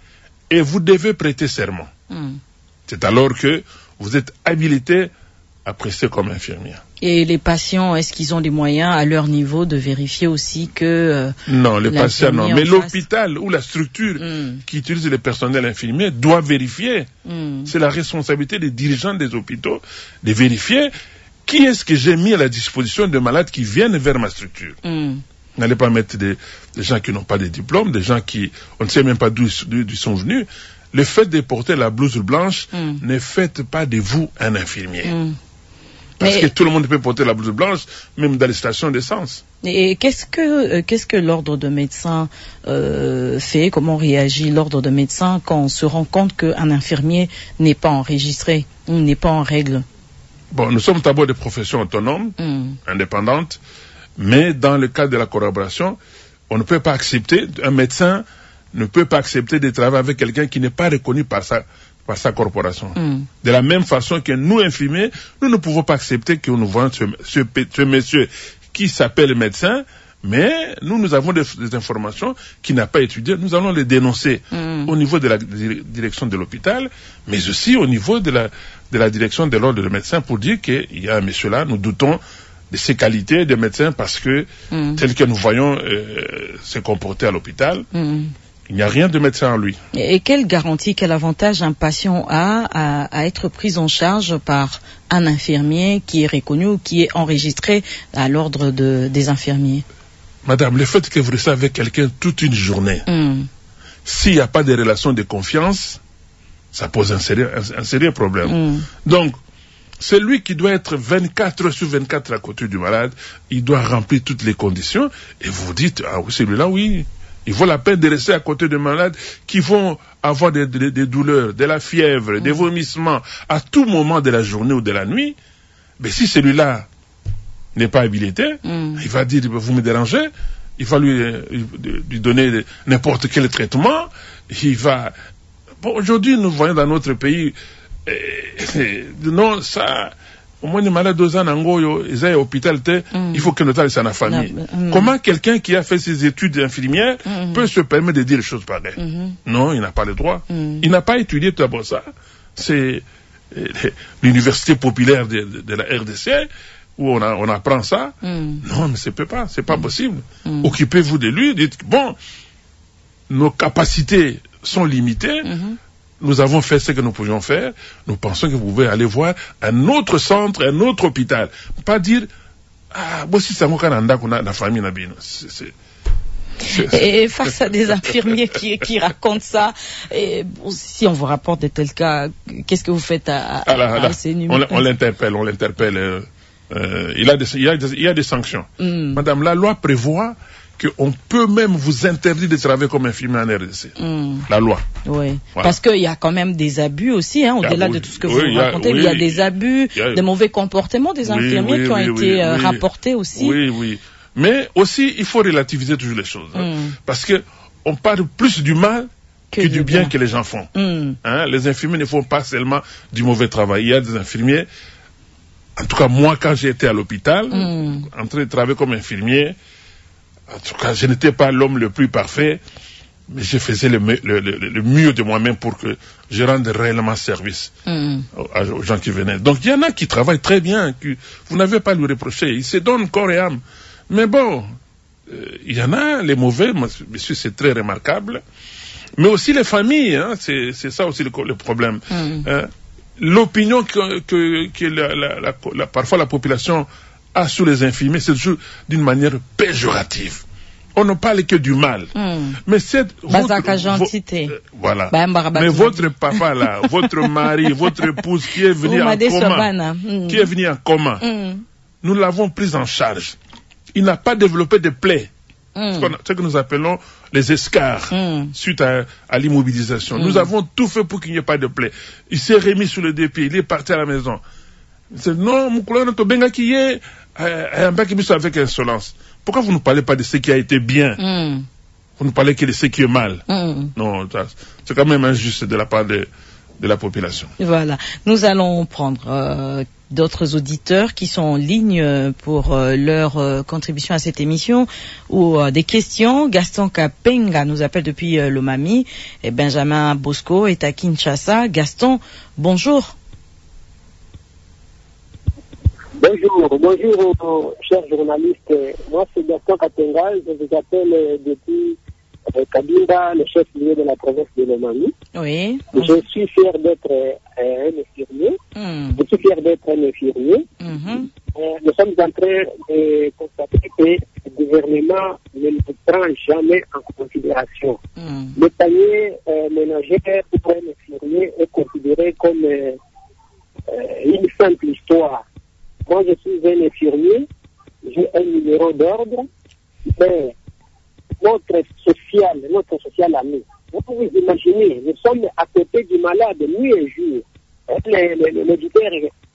et vous devez prêter serment. Mm. C'est alors que vous êtes habilité à prester comme infirmière. Et les patients, est-ce qu'ils ont les moyens à leur niveau de vérifier aussi que... Euh, non, les patients non. Mais l'hôpital ou la structure mm. qui utilise le personnel infirmier doit vérifier. Mm. C'est la responsabilité des dirigeants des hôpitaux de vérifier qui est-ce que j'ai mis à la disposition de malades qui viennent vers ma structure. Mm. N'allez pas mettre des, des gens qui n'ont pas de diplôme, des gens qui... On ne sait même pas d'où ils sont venus. Le fait de porter la blouse blanche mm. ne fait pas de vous un infirmier. Mm. Parce Mais... que tout le monde peut porter la blouse blanche, même dans les stations d'essence. Et qu'est-ce que, euh, qu'est-ce que l'ordre de médecin euh, fait? Comment réagit l'ordre de médecin quand on se rend compte qu'un infirmier n'est pas enregistré ou n'est pas en règle? Bon, nous sommes d'abord des professions autonomes, mm. indépendantes, mais dans le cadre de la collaboration, on ne peut pas accepter un médecin ne peut pas accepter de travailler avec quelqu'un qui n'est pas reconnu par sa, par sa corporation. Mm. De la même façon que nous, infirmiers, nous ne pouvons pas accepter que nous voyons ce, ce, ce monsieur qui s'appelle médecin, mais nous, nous avons des, des informations qu'il n'a pas étudiées. Nous allons les dénoncer mm. au niveau de la direction de l'hôpital, mais aussi au niveau de la, de la direction de l'ordre des médecins pour dire qu'il y a un monsieur là, nous doutons de ses qualités de médecin parce que, mm. tel que nous voyons euh, se comporter à l'hôpital, mm. il n'y a rien de médecin en lui. Et quelle garantie, quel avantage un patient a à, à être pris en charge par un infirmier qui est reconnu ou qui est enregistré à l'ordre de, des infirmiers? Madame, le fait que vous restez avec quelqu'un toute une journée, mm. s'il n'y a pas de relation de confiance, ça pose un sérieux, un, un sérieux problème. Mm. Donc, c'est lui qui doit être vingt-quatre heures sur vingt-quatre à côté du malade, il doit remplir toutes les conditions, et vous vous dites, ah oui, celui-là, oui. Il vaut la peine de rester à côté de malades qui vont avoir des, des, des douleurs, de la fièvre, mmh. des vomissements à tout moment de la journée ou de la nuit. Mais si celui-là n'est pas habilité, mmh. il va dire, vous me dérangez, il va lui, lui donner n'importe quel traitement, il va... Bon, aujourd'hui, nous voyons dans notre pays, eh, eh, non, ça... Au moins, les malades deux ans, ils ont hôpital, il faut que nous talons dans la famille. Mm. Comment quelqu'un qui a fait ses études d'infirmière mm. peut se permettre de dire des choses pareilles? Mm. Non, il n'a pas le droit. Mm. Il n'a pas étudié tout d'abord ça. C'est l'université populaire de, de, de la R D C où on, a, on apprend ça. Mm. Non, mais ça ne peut pas, c'est pas mm. possible. Mm. Occupez-vous de lui, dites, bon, nos capacités sont limitées. Mm-hmm. Nous avons fait ce que nous pouvions faire. Nous pensons que vous pouvez aller voir un autre centre, un autre hôpital. Pas dire, ah, moi si c'est mon canada qu'on a la famille Nabino. Et face à des infirmiers qui, qui racontent ça, et bon, si on vous rapporte de tels cas, qu'est-ce que vous faites à, à, ah là, là, à ces numéros? On l'interpelle, on l'interpelle. Euh, euh, il, a des, il, a des, il y a des sanctions. Mm. Madame, la loi prévoit qu'on peut même vous interdire de travailler comme infirmier en R D C. Mm. La loi. Oui. Voilà. Parce qu'il y a quand même des abus aussi, hein, au-delà de tout ce que oui, vous racontez. Il y a, oui, il y a des abus, a... de mauvais comportements des infirmiers oui, oui, qui ont oui, été oui, euh, oui. rapportés aussi. Oui, oui. Mais aussi, il faut relativiser toujours les choses. Hein, mm. Parce que on parle plus du mal que, que du bien, bien que les gens font. Mm. Hein, les infirmiers ne font pas seulement du mauvais travail. Il y a des infirmiers, en tout cas moi, quand j'étais à l'hôpital, mm. en train de travailler comme infirmier, en tout cas, je n'étais pas l'homme le plus parfait, mais je faisais le, le, le, le mieux de moi-même pour que je rende réellement service mm. aux, aux gens qui venaient. Donc, il y en a qui travaillent très bien, qui, vous n'avez pas à lui reprocher, ils se donnent corps et âme. Mais bon, euh, il y en a, les mauvais, monsieur, c'est très remarquable. Mais aussi les familles, hein, c'est, c'est ça aussi le, le problème. Mm. Euh, l'opinion que, que, que la, la, la, la, parfois la population a sur les infirmiers, c'est toujours d'une manière péjorative. On ne parle que du mal. Mm. Mais c'est votre, vo- euh, voilà. Mais votre papa là, votre mari, votre épouse qui est venu en coma, mm. qui est venu en coma, mm. nous l'avons pris en charge. Il n'a pas développé de plaies. Mm. Ce, qu'on, ce que nous appelons les escarres, mm. suite à, à l'immobilisation. Mm. Nous avons tout fait pour qu'il n'y ait pas de plaie. Il s'est remis sur le dépit, il est parti à la maison. Il dit, non, mon collègue, benga qui est, un bac qui avec insolence. Pourquoi vous ne parlez pas de ce qui a été bien? Mm. Vous ne parlez que de ce qui est mal. Mm. Non, c'est quand même injuste de la part de, de la population. Voilà. Nous allons prendre euh, d'autres auditeurs qui sont en ligne pour euh, leur euh, contribution à cette émission ou euh, des questions. Gaston Kapenga nous appelle depuis euh, Lomami et Benjamin Bosco est à Kinshasa. Gaston, bonjour. Bonjour, bonjour, chers journalistes. Moi, c'est Gaston Kapenga. Je vous appelle euh, depuis euh, Kabinda, le chef-lieu de la province de Lomami. Oui. Je suis fier d'être euh, un infirmier. Mm. Je suis fier d'être un infirmier. Mm-hmm. Euh, nous sommes en train de constater que le gouvernement ne nous prend jamais en considération. Mm. Le panier euh, ménagère pour un infirmier est considéré comme euh, euh, une simple histoire. Moi, je suis un infirmier, j'ai un numéro d'ordre, mais notre social, notre social ami, vous pouvez imaginer, nous sommes à côté du malade nuit et jour. L'auditeur,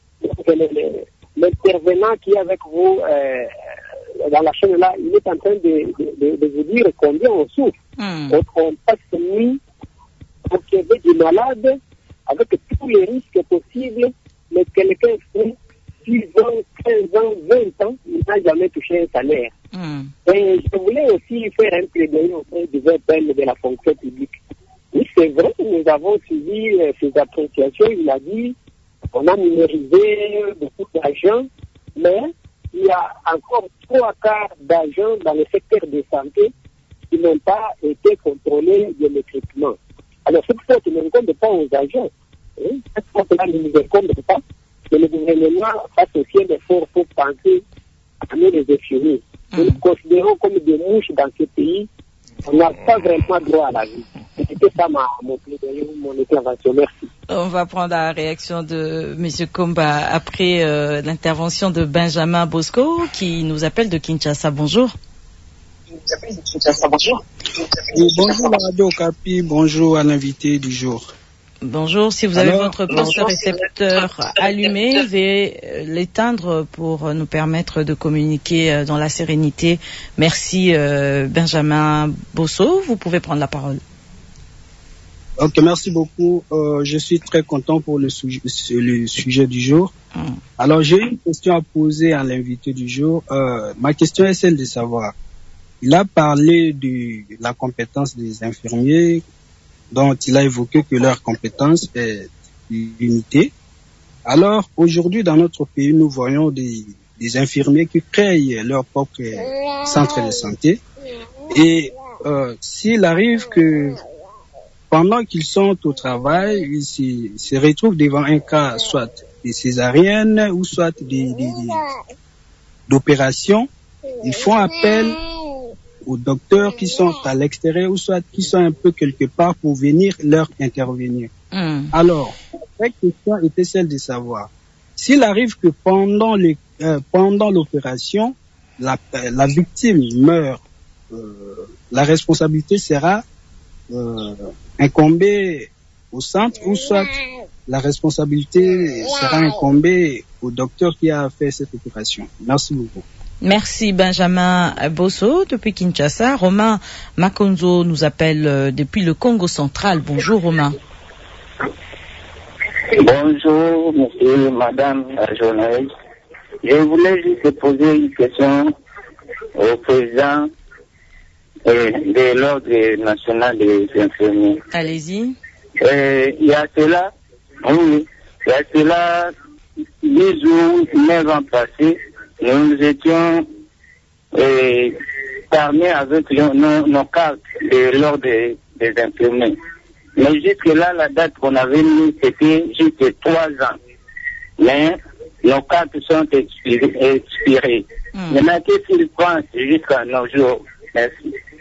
l'intervenant qui est avec vous euh, dans la chaîne là, il est en train de, de, de vous dire combien on souffre. Mm. On, on passe nuit au chevet du malade avec tous les risques possibles, mais quelqu'un fait dix ans, quinze ans, vingt ans, il n'a jamais touché un salaire. Mm. Et je voulais aussi faire un plaidoyer auprès du V P N de la fonction publique. Oui, c'est vrai, nous avons suivi euh, ses appréciations. Il a dit on a numérisé beaucoup d'argent, mais il y a encore trois quarts d'argent dans le secteur de santé qui n'ont pas été contrôlés biométriquement. Alors, cette faute ne incombe pas aux agents. Hein? Cette faute-là ne nous incombe pas. Mais le gouvernement fasse aussi un effort pour penser à nous les infirmiers. Nous nous considérons comme des mouches dans ce pays. On n'a pas vraiment droit à la vie. C'était ça ma, mon plaidoyer, mon intervention. Merci. On va prendre la réaction de M. Komba après euh, l'intervention de Benjamin Bosco qui nous appelle de Kinshasa. Bonjour. Bonjour. Et bonjour à Radio Okapi, bonjour à l'invité du jour. Bonjour, si vous avez Alors, votre poste récepteur allumé, veuillez l'éteindre pour nous permettre de communiquer dans la sérénité. Merci euh, Benjamin Bosso, vous pouvez prendre la parole. Ok, merci beaucoup. Euh, je suis très content pour le, sujet, le sujet du jour. Hum. Alors j'ai une question à poser à l'invité du jour. Euh, ma question est celle de savoir, il a parlé de la compétence des infirmiers, dont il a évoqué que leur compétence est limitée. Alors, aujourd'hui, dans notre pays, nous voyons des, des infirmiers qui créent leur propre centre de santé. Et euh, s'il arrive que pendant qu'ils sont au travail, ils se, se retrouvent devant un cas soit de césarienne ou soit des, des, des, d'opération, ils font appel aux docteurs qui sont à l'extérieur ou soit qui sont un peu quelque part pour venir leur intervenir. Mm. Alors, la question était celle de savoir, s'il arrive que pendant les, euh, pendant l'opération, la, la victime meurt, euh, la responsabilité sera euh, incombée au centre ou soit la responsabilité sera incombée au docteur qui a fait cette opération. Merci beaucoup. Merci Benjamin Bosso depuis Kinshasa. Romain Makonzo nous appelle depuis le Congo central. Bonjour Romain. Bonjour monsieur, madame la journaliste. Je voulais juste poser une question au président euh, de l'ordre national des infirmiers. Allez-y. Euh, il y a cela, oui, il y a cela dix ou neuf ans passés. Nous étions euh, parmi avec nos, nos, nos cartes de l'ordre des, des infirmiers. Mais jusque-là, la date qu'on avait mise, c'était juste trois ans. Mais nos cartes sont expirées. expirées. Mmh. Maintenant, qu'est-ce qu'ils pensent jusqu'à nos jours? Merci.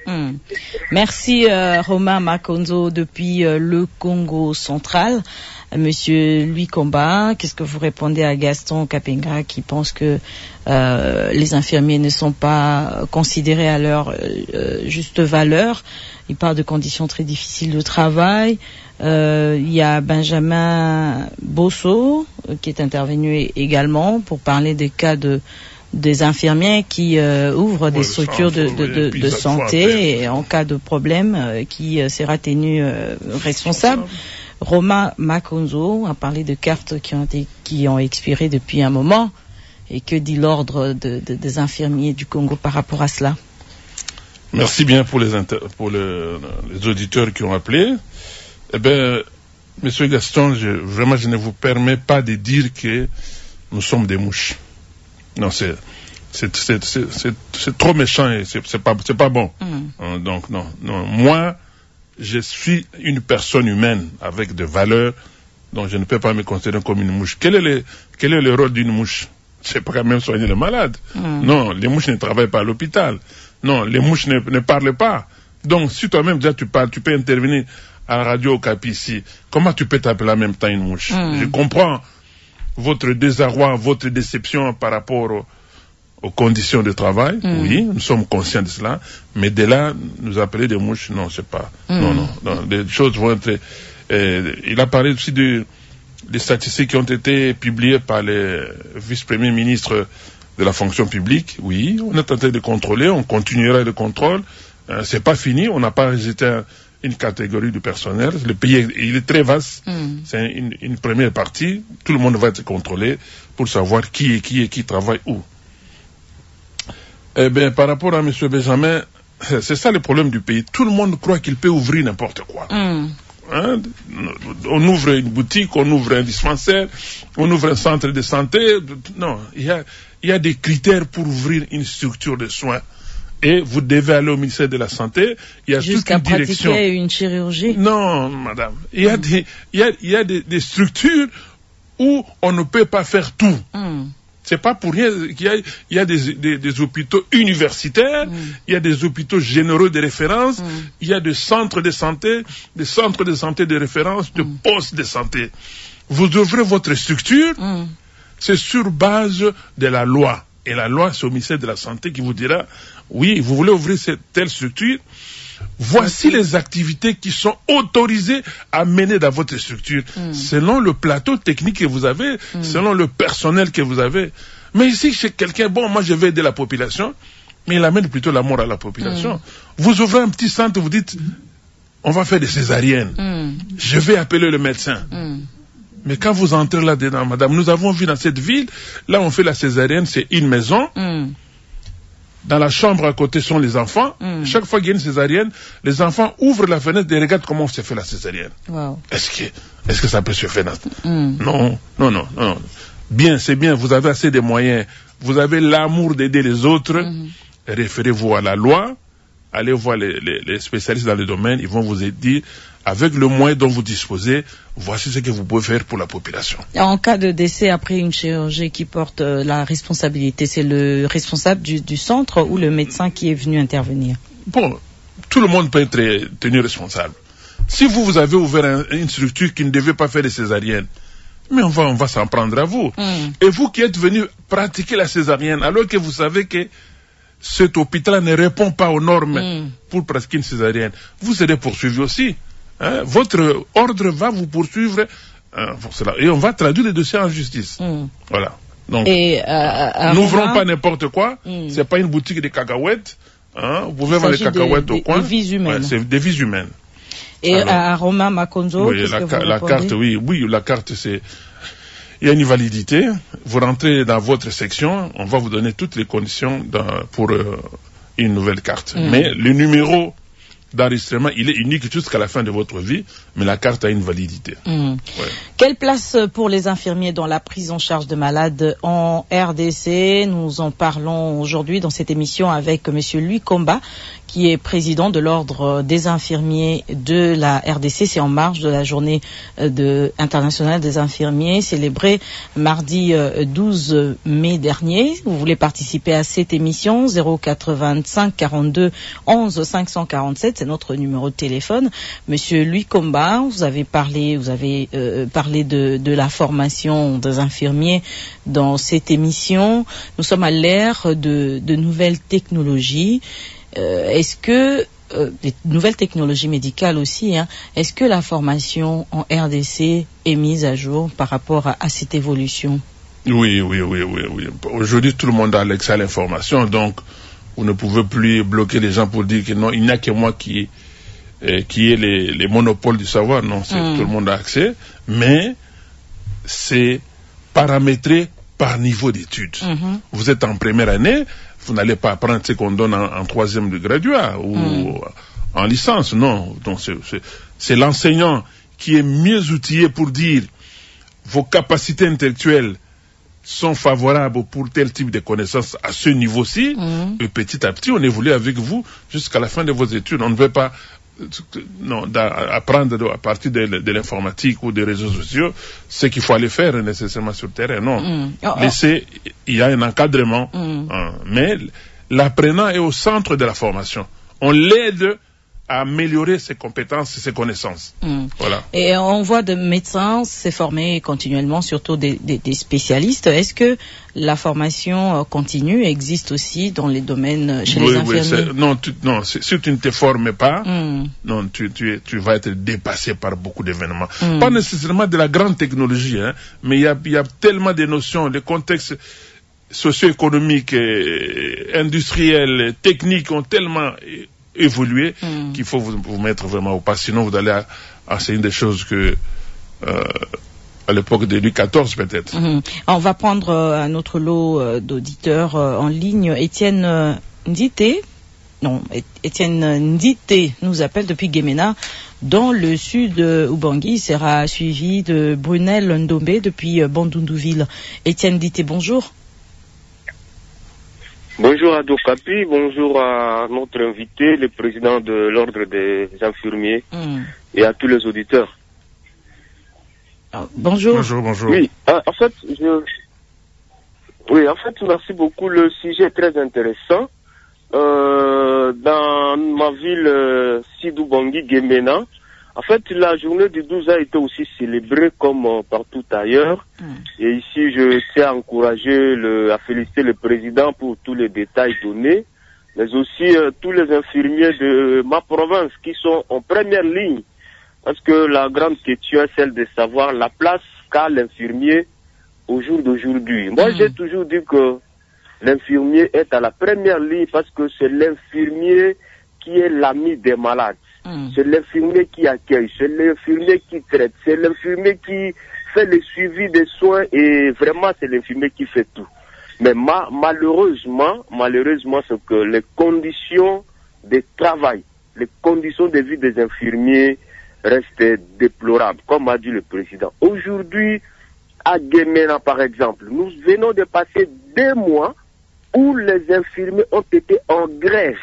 Mmh. Merci euh, Romain Makonzo depuis euh, le Congo central. Monsieur Louis Comba, qu'est-ce que vous répondez à Gaston Kapenga qui pense que euh, les infirmiers ne sont pas considérés à leur euh, juste valeur? Il parle de conditions très difficiles de travail. Euh, il y a Benjamin Bosso euh, qui est intervenu également pour parler des cas de des infirmiers qui euh, ouvrent des ouais, structures de, de, de, de santé et en cas de problème euh, qui euh, sera tenu euh, responsable. Romain Makonzo a parlé de cartes qui ont été, qui ont expiré depuis un moment. Et que dit l'ordre de, de, des infirmiers du Congo par rapport à cela? Merci bien pour les, inter, pour le, les auditeurs qui ont appelé. Eh bien, Monsieur Gaston, je, vraiment, je ne vous permets pas de dire que nous sommes des mouches. Non, c'est, c'est, c'est, c'est, c'est, c'est trop méchant et c'est, c'est pas, c'est pas bon. Mm. Donc, non, non. Moi, je suis une personne humaine avec des valeurs, donc je ne peux pas me considérer comme une mouche. Quel est le, quel est le rôle d'une mouche? C'est pas quand même soigner le malade. Mm. Non, les mouches ne travaillent pas à l'hôpital. Non, les mouches ne, ne parlent pas. Donc, si toi-même déjà tu parles, tu peux intervenir à la radio au Capi ici. Comment tu peux t'appeler en même temps une mouche? Mm. Je comprends votre désarroi, votre déception par rapport au, aux conditions de travail. Mm. Oui, nous sommes conscients de cela. Mais de là, nous appeler des mouches, non, c'est pas. Mm. Non, non, non. Les choses vont être. Euh, il a parlé aussi de, des statistiques qui ont été publiées par les vice-premiers ministres de la fonction publique. Oui, on est en train de contrôler, on continuera le contrôle. Euh, c'est pas fini, on n'a pas rejeté une catégorie du personnel. Le pays, il est très vaste. Mm. C'est une, une première partie. Tout le monde va être contrôlé pour savoir qui est qui et qui travaille où. Eh bien, par rapport à M. Benjamin, c'est ça le problème du pays. Tout le monde croit qu'il peut ouvrir n'importe quoi. Mm. Hein? On ouvre une boutique, on ouvre un dispensaire, on ouvre un centre de santé. Non, il y a, il y a des critères pour ouvrir une structure de soins. Et vous devez aller au ministère de la Santé. Il y a Jusqu'à toute une direction. pratiquer une chirurgie. Non, madame. Il y a, mm. des, il y a, il y a des, des structures où on ne peut pas faire tout. Mm. C'est pas pour rien qu'il y a, il y a des, des, des hôpitaux universitaires, mm. il y a des hôpitaux généraux de référence, mm. il y a des centres de santé, des centres de santé de référence, des mm. postes de santé. Vous ouvrez votre structure, mm. c'est sur base de la loi. Et la loi, c'est au ministère de la Santé qui vous dira, oui, vous voulez ouvrir cette telle structure, voici les activités qui sont autorisées à mener dans votre structure, mm. selon le plateau technique que vous avez, mm. selon le personnel que vous avez. Mais ici, chez quelqu'un, bon, moi je vais aider la population, mais il amène plutôt la mort à la population. Mm. Vous ouvrez un petit centre, vous dites, on va faire des césariennes, mm. je vais appeler le médecin. Mm. Mais quand vous entrez là-dedans, madame, nous avons vu dans cette ville, là on fait la césarienne, c'est une maison. Mm. Dans la chambre à côté sont les enfants. Mm. Chaque fois qu'il y a une césarienne, les enfants ouvrent la fenêtre et regardent comment se fait la césarienne. Wow. Est-ce que, est-ce que ça peut se faire dans... mm. Non, non, non, non. Bien, c'est bien, vous avez assez de moyens. Vous avez l'amour d'aider les autres. Mm. Référez-vous à la loi. Allez voir les, les, les spécialistes dans le domaine. Ils vont vous aider. Avec le moyen dont vous disposez, voici ce que vous pouvez faire pour la population. En cas de décès après une chirurgie, qui porte euh, la responsabilité? C'est le responsable du, du centre ou le médecin qui est venu intervenir? Bon, tout le monde peut être tenu responsable. Si vous, vous avez ouvert un, une structure qui ne devait pas faire de césarienne, mais on va, on va s'en prendre à vous. Mm. Et vous qui êtes venu pratiquer la césarienne, alors que vous savez que cet hôpital ne répond pas aux normes mm. pour pratiquer une césarienne, vous serez poursuivi aussi. Hein, votre ordre va vous poursuivre euh, pour cela. Et on va traduire les dossiers en justice. Mm. Voilà. Donc, et, euh, n'ouvrons pas n'importe quoi. Mm. C'est pas une boutique de cacahuètes. Hein, vous pouvez voir les cacahuètes des, au des, coin. Des vies humaines. Ouais, c'est des vies humaines. Et Alors, à Romain Makonzo, oui, la, ca- la carte, oui, oui, la carte, c'est, il y a une validité. Vous rentrez dans votre section, on va vous donner toutes les conditions dans, pour euh, une nouvelle carte. Mm. Mais le numéro d'enregistrement, il est unique jusqu'à la fin de votre vie, mais la carte a une validité. Mmh. Ouais. Quelle place pour les infirmiers dans la prise en charge de malades en R D C? Nous en parlons aujourd'hui dans cette émission avec Monsieur Louis Komba, qui est président de l'Ordre des infirmiers de la R D C. C'est en marge de la journée de, internationale des infirmiers, célébrée mardi douze mai dernier. Vous voulez participer à cette émission? Zéro quatre-vingt-cinq quarante-deux onze cinq cent quarante-sept, c'est notre numéro de téléphone. Monsieur Louis Komba, vous avez parlé, vous avez euh, parlé de, de la formation des infirmiers dans cette émission. Nous sommes à l'ère de, de nouvelles technologies. Euh, est-ce que euh, les nouvelles technologies médicales aussi, hein, est-ce que la formation en R D C est mise à jour par rapport à, à cette évolution? Oui, oui, oui, oui, oui. Aujourd'hui, tout le monde a l'accès à l'information, donc vous ne pouvez plus bloquer les gens pour dire que non, il n'y a que moi qui, euh, qui ai les, les monopoles du savoir. Non, c'est, mmh. tout le monde a accès, mais c'est paramétré par niveau d'études. Mmh. Vous êtes en première année, vous n'allez pas apprendre ce qu'on donne en, en troisième de graduat ou mmh. en licence, non. Donc c'est, c'est, c'est l'enseignant qui est mieux outillé pour dire vos capacités intellectuelles sont favorables pour tel type de connaissances à ce niveau-ci, mmh. et petit à petit, on évolue avec vous jusqu'à la fin de vos études. On ne veut pas non, apprendre à partir de, de l'informatique ou des réseaux sociaux ce qu'il faut aller faire nécessairement sur le terrain. Non, mmh. oh, oh. Laissez, il y a un encadrement, mmh. hein, mais l'apprenant est au centre de la formation. On l'aide à améliorer ses compétences et ses connaissances. Mmh. Voilà. Et on voit de médecins se former continuellement, surtout des, des, des spécialistes. Est-ce que la formation continue existe aussi dans les domaines chez oui, les infirmiers? Oui, non, tu, non si tu ne te formes pas, mmh. non, tu, tu, tu vas être dépassé par beaucoup d'événements. Mmh. Pas nécessairement de la grande technologie, hein, mais il y a, y a tellement de notions, les contextes socio-économiques, industriels, techniques ont tellement évoluer, mmh. qu'il faut vous, vous mettre vraiment au pas, sinon vous allez enseigner des choses que euh, à l'époque de Louis quatorze peut-être. Mmh. On va prendre euh, un autre lot euh, d'auditeurs euh, en ligne. Étienne euh, Ndité, non, Étienne Ndité nous appelle depuis Guémena, dans le sud de Ubangi. Il sera suivi de Brunel Ndombe depuis euh, Bandundouville. Étienne Ndité, bonjour. Bonjour à Dokapi, bonjour à notre invité, le président de l'Ordre des infirmiers, mmh. et à tous les auditeurs. Oh, bonjour. Bonjour, bonjour. Oui, en fait, je... oui, en fait, merci beaucoup. Le sujet est très intéressant. Euh, dans ma ville, euh, Sidou Bangui, Guémena, en fait, la journée du douze a été aussi célébrée comme euh, partout ailleurs. Mmh. Et ici, je tiens à encourager, le, à féliciter le président pour tous les détails donnés, mais aussi euh, tous les infirmiers de ma province qui sont en première ligne. Parce que la grande question est celle de savoir la place qu'a l'infirmier au jour d'aujourd'hui. Moi, mmh. j'ai toujours dit que l'infirmier est à la première ligne parce que c'est l'infirmier qui est l'ami des malades. Mmh. C'est l'infirmier qui accueille, c'est l'infirmier qui traite, c'est l'infirmier qui fait le suivi des soins et vraiment c'est l'infirmier qui fait tout. Mais ma, malheureusement, malheureusement, c'est que les conditions de travail, les conditions de vie des infirmiers restent déplorables, comme a dit le président. Aujourd'hui, à Guémena par exemple, nous venons de passer deux mois où les infirmiers ont été en grève.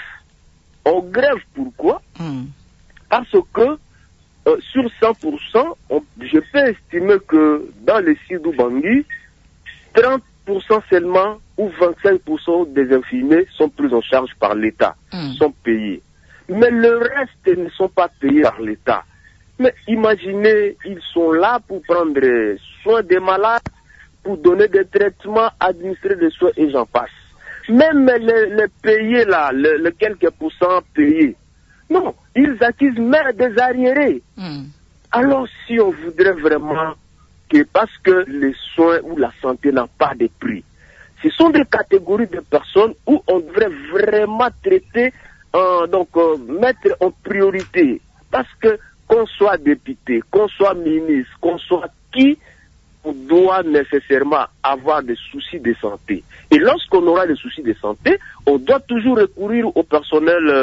En grève, pourquoi? mmh. Parce que euh, sur cent pour cent, on, je peux estimer que dans les Sidou Bangui, trente pour cent seulement ou vingt-cinq pour cent des infirmiers sont pris en charge par l'État, mmh. sont payés. Mais le reste ne sont pas payés par l'État. Mais imaginez, ils sont là pour prendre soin des malades, pour donner des traitements, administrer des soins et j'en passe. Même les, les payés là, les, les quelques pourcents payés, non, ils accusent même des arriérés. Mm. Alors si on voudrait vraiment que, parce que les soins ou la santé n'ont pas de prix, ce sont des catégories de personnes où on devrait vraiment traiter, euh, donc euh, mettre en priorité. Parce que qu'on soit député, qu'on soit ministre, qu'on soit qui, on doit nécessairement avoir des soucis de santé. Et lorsqu'on aura des soucis de santé, on doit toujours recourir au personnel euh,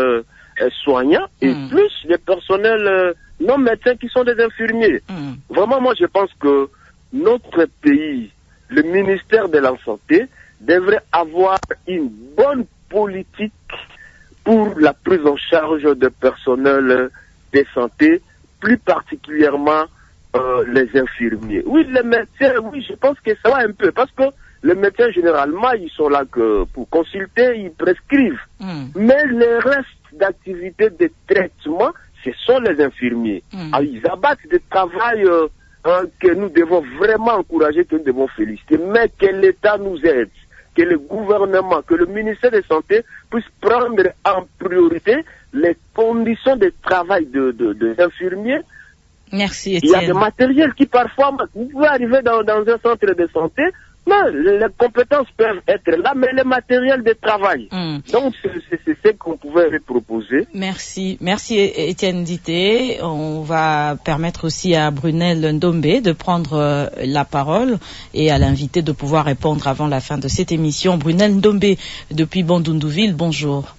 euh, soignants et mm. plus les personnels euh, non médecins qui sont des infirmiers. Mm. Vraiment, moi, je pense que notre pays, le ministère de la Santé, devrait avoir une bonne politique pour la prise en charge des personnels de santé, plus particulièrement euh, les infirmiers. Oui, les médecins, oui, je pense que ça va un peu, parce que les médecins, généralement, ils sont là que pour consulter, ils prescrivent. Mm. Mais le reste d'activités de traitement, ce sont les infirmiers. Mm. Alors, ils abattent des travail euh, hein, que nous devons vraiment encourager, que nous devons féliciter, mais que l'État nous aide, que le gouvernement, que le ministère de la Santé puisse prendre en priorité les conditions de travail de, de, de infirmiers. Merci, Étienne. Il y a des matériels qui parfois, vous pouvez arriver dans, dans un centre de santé, mais les compétences peuvent être là, mais le matériel de travail. Mm. Donc, c'est ce qu'on pouvait proposer. Merci. Merci, Étienne Dité. On va permettre aussi à Brunel Ndombe de prendre euh, la parole et à l'invité de pouvoir répondre avant la fin de cette émission. Brunel Ndombe, depuis Bandundouville, bonjour.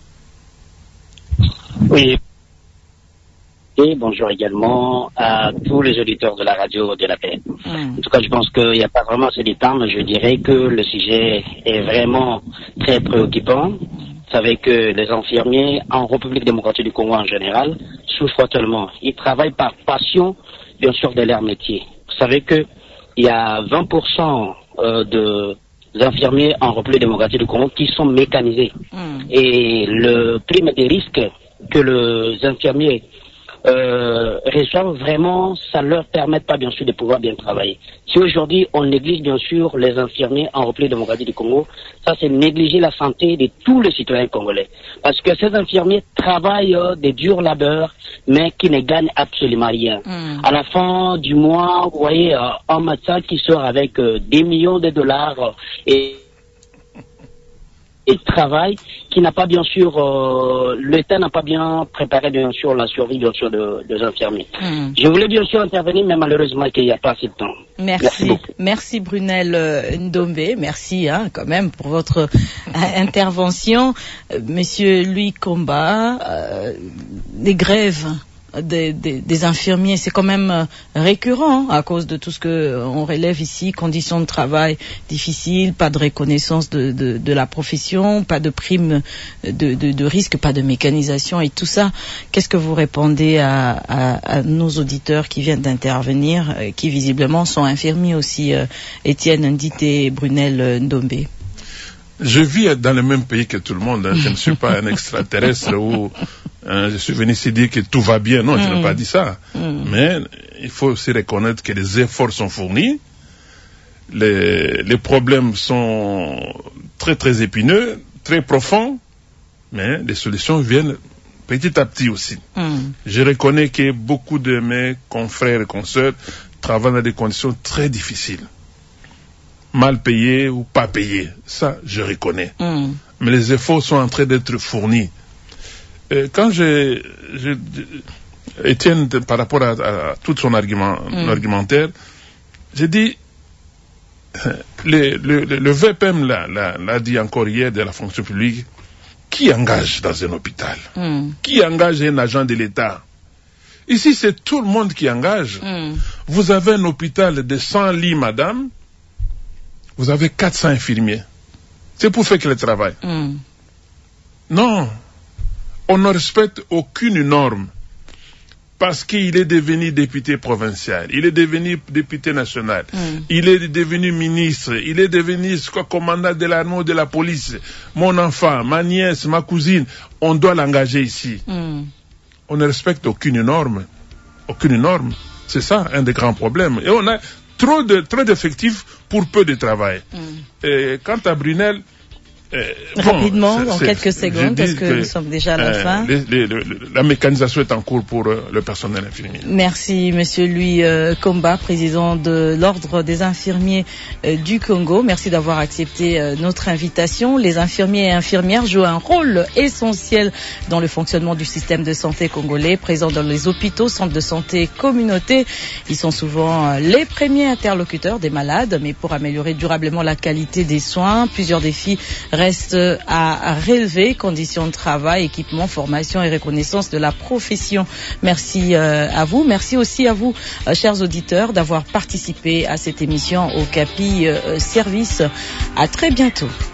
Oui. Et bonjour également à tous les auditeurs de la radio de la paix. Mm. En tout cas, je pense qu'il n'y a pas vraiment assez de temps, mais je dirais que le sujet est vraiment très préoccupant. Vous savez que les infirmiers en République démocratique du Congo en général souffrent tellement. Ils travaillent par passion, bien sûr, de leur métier. Vous savez qu'il y a vingt pour cent euh, de infirmiers en République démocratique du Congo qui sont mécanisés. Mm. Et le prime des risques que les infirmiers Euh, reçoivent vraiment, ça leur permet pas bien sûr de pouvoir bien travailler. Si aujourd'hui on néglige bien sûr les infirmiers en République démocratique du Congo, ça c'est négliger la santé de tous les citoyens congolais. Parce que ces infirmiers travaillent euh, des durs labeurs, mais qui ne gagnent absolument rien. Mm. À la fin du mois, vous voyez euh, un médecin qui sort avec euh, des millions de dollars euh, et et travail qui n'a pas bien sûr euh, l'État n'a pas bien préparé bien sûr la survie bien sûr de, des infirmiers. Mm. Je voulais bien sûr intervenir, mais malheureusement qu'il n'y a pas assez de temps. Merci, merci, merci Brunel Ndombe, merci hein, quand même pour votre intervention, Monsieur Louis Komba. Euh, les grèves Des, des, des infirmiers, c'est quand même euh, récurrent hein, à cause de tout ce que euh, on relève ici, conditions de travail difficiles, pas de reconnaissance de, de, de la profession, pas de prime de, de, de risque, pas de mécanisation et tout ça. Qu'est-ce que vous répondez à, à, à nos auditeurs qui viennent d'intervenir, euh, qui visiblement sont infirmiers aussi, euh, Étienne Ndité et Brunel Ndombe? Je vis dans le même pays que tout le monde. Hein. Je ne suis pas un extraterrestre où hein, je suis venu ici dire que tout va bien. Non, mm. je n'ai pas dit ça. Mm. Mais il faut aussi reconnaître que les efforts sont fournis. Les, les problèmes sont très, très épineux, très profonds. Mais les solutions viennent petit à petit aussi. Mm. Je reconnais que beaucoup de mes confrères et consoeurs travaillent dans des conditions très difficiles. Mal payé ou pas payé, ça je reconnais. Mm. Mais les efforts sont en train d'être fournis. Euh, quand je, je, je Étienne, par rapport à, à tout son argument, mm. argumentaire, j'ai dit, le, le, le V P M l'a, l'a, l'a dit encore hier de la fonction publique, qui engage dans un hôpital? Mm. Qui engage un agent de l'État? Ici, c'est tout le monde qui engage. Mm. Vous avez un hôpital de cent lits, madame. Vous avez quatre cents infirmiers. C'est pour faire quel travail? Mm. Non. On ne respecte aucune norme. Parce qu'il est devenu député provincial. Il est devenu député national. Mm. Il est devenu ministre. Il est devenu quoi, commandant de l'armée ou de la police. Mon enfant, ma nièce, ma cousine, on doit l'engager ici. Mm. On ne respecte aucune norme. Aucune norme. C'est ça, un des grands problèmes. Et on a trop de, trop d'effectifs pour peu de travail. Mm. Et quant à Brunel, euh, rapidement, bon, en quelques secondes, parce que, que nous sommes déjà à la euh, fin. Les, les, les, la mécanisation est en cours pour euh, le personnel infirmier. Merci, Monsieur Louis euh, Komba, président de l'Ordre des infirmiers euh, du Congo. Merci d'avoir accepté euh, notre invitation. Les infirmiers et infirmières jouent un rôle essentiel dans le fonctionnement du système de santé congolais, présents dans les hôpitaux, centres de santé, communautés. Ils sont souvent euh, les premiers interlocuteurs des malades, mais pour améliorer durablement la qualité des soins, plusieurs défis restent reste à relever. Conditions de travail, équipement, formation et reconnaissance de la profession. Merci euh, à vous. Merci aussi à vous, euh, chers auditeurs, d'avoir participé à cette émission Okapi euh, Service. À très bientôt.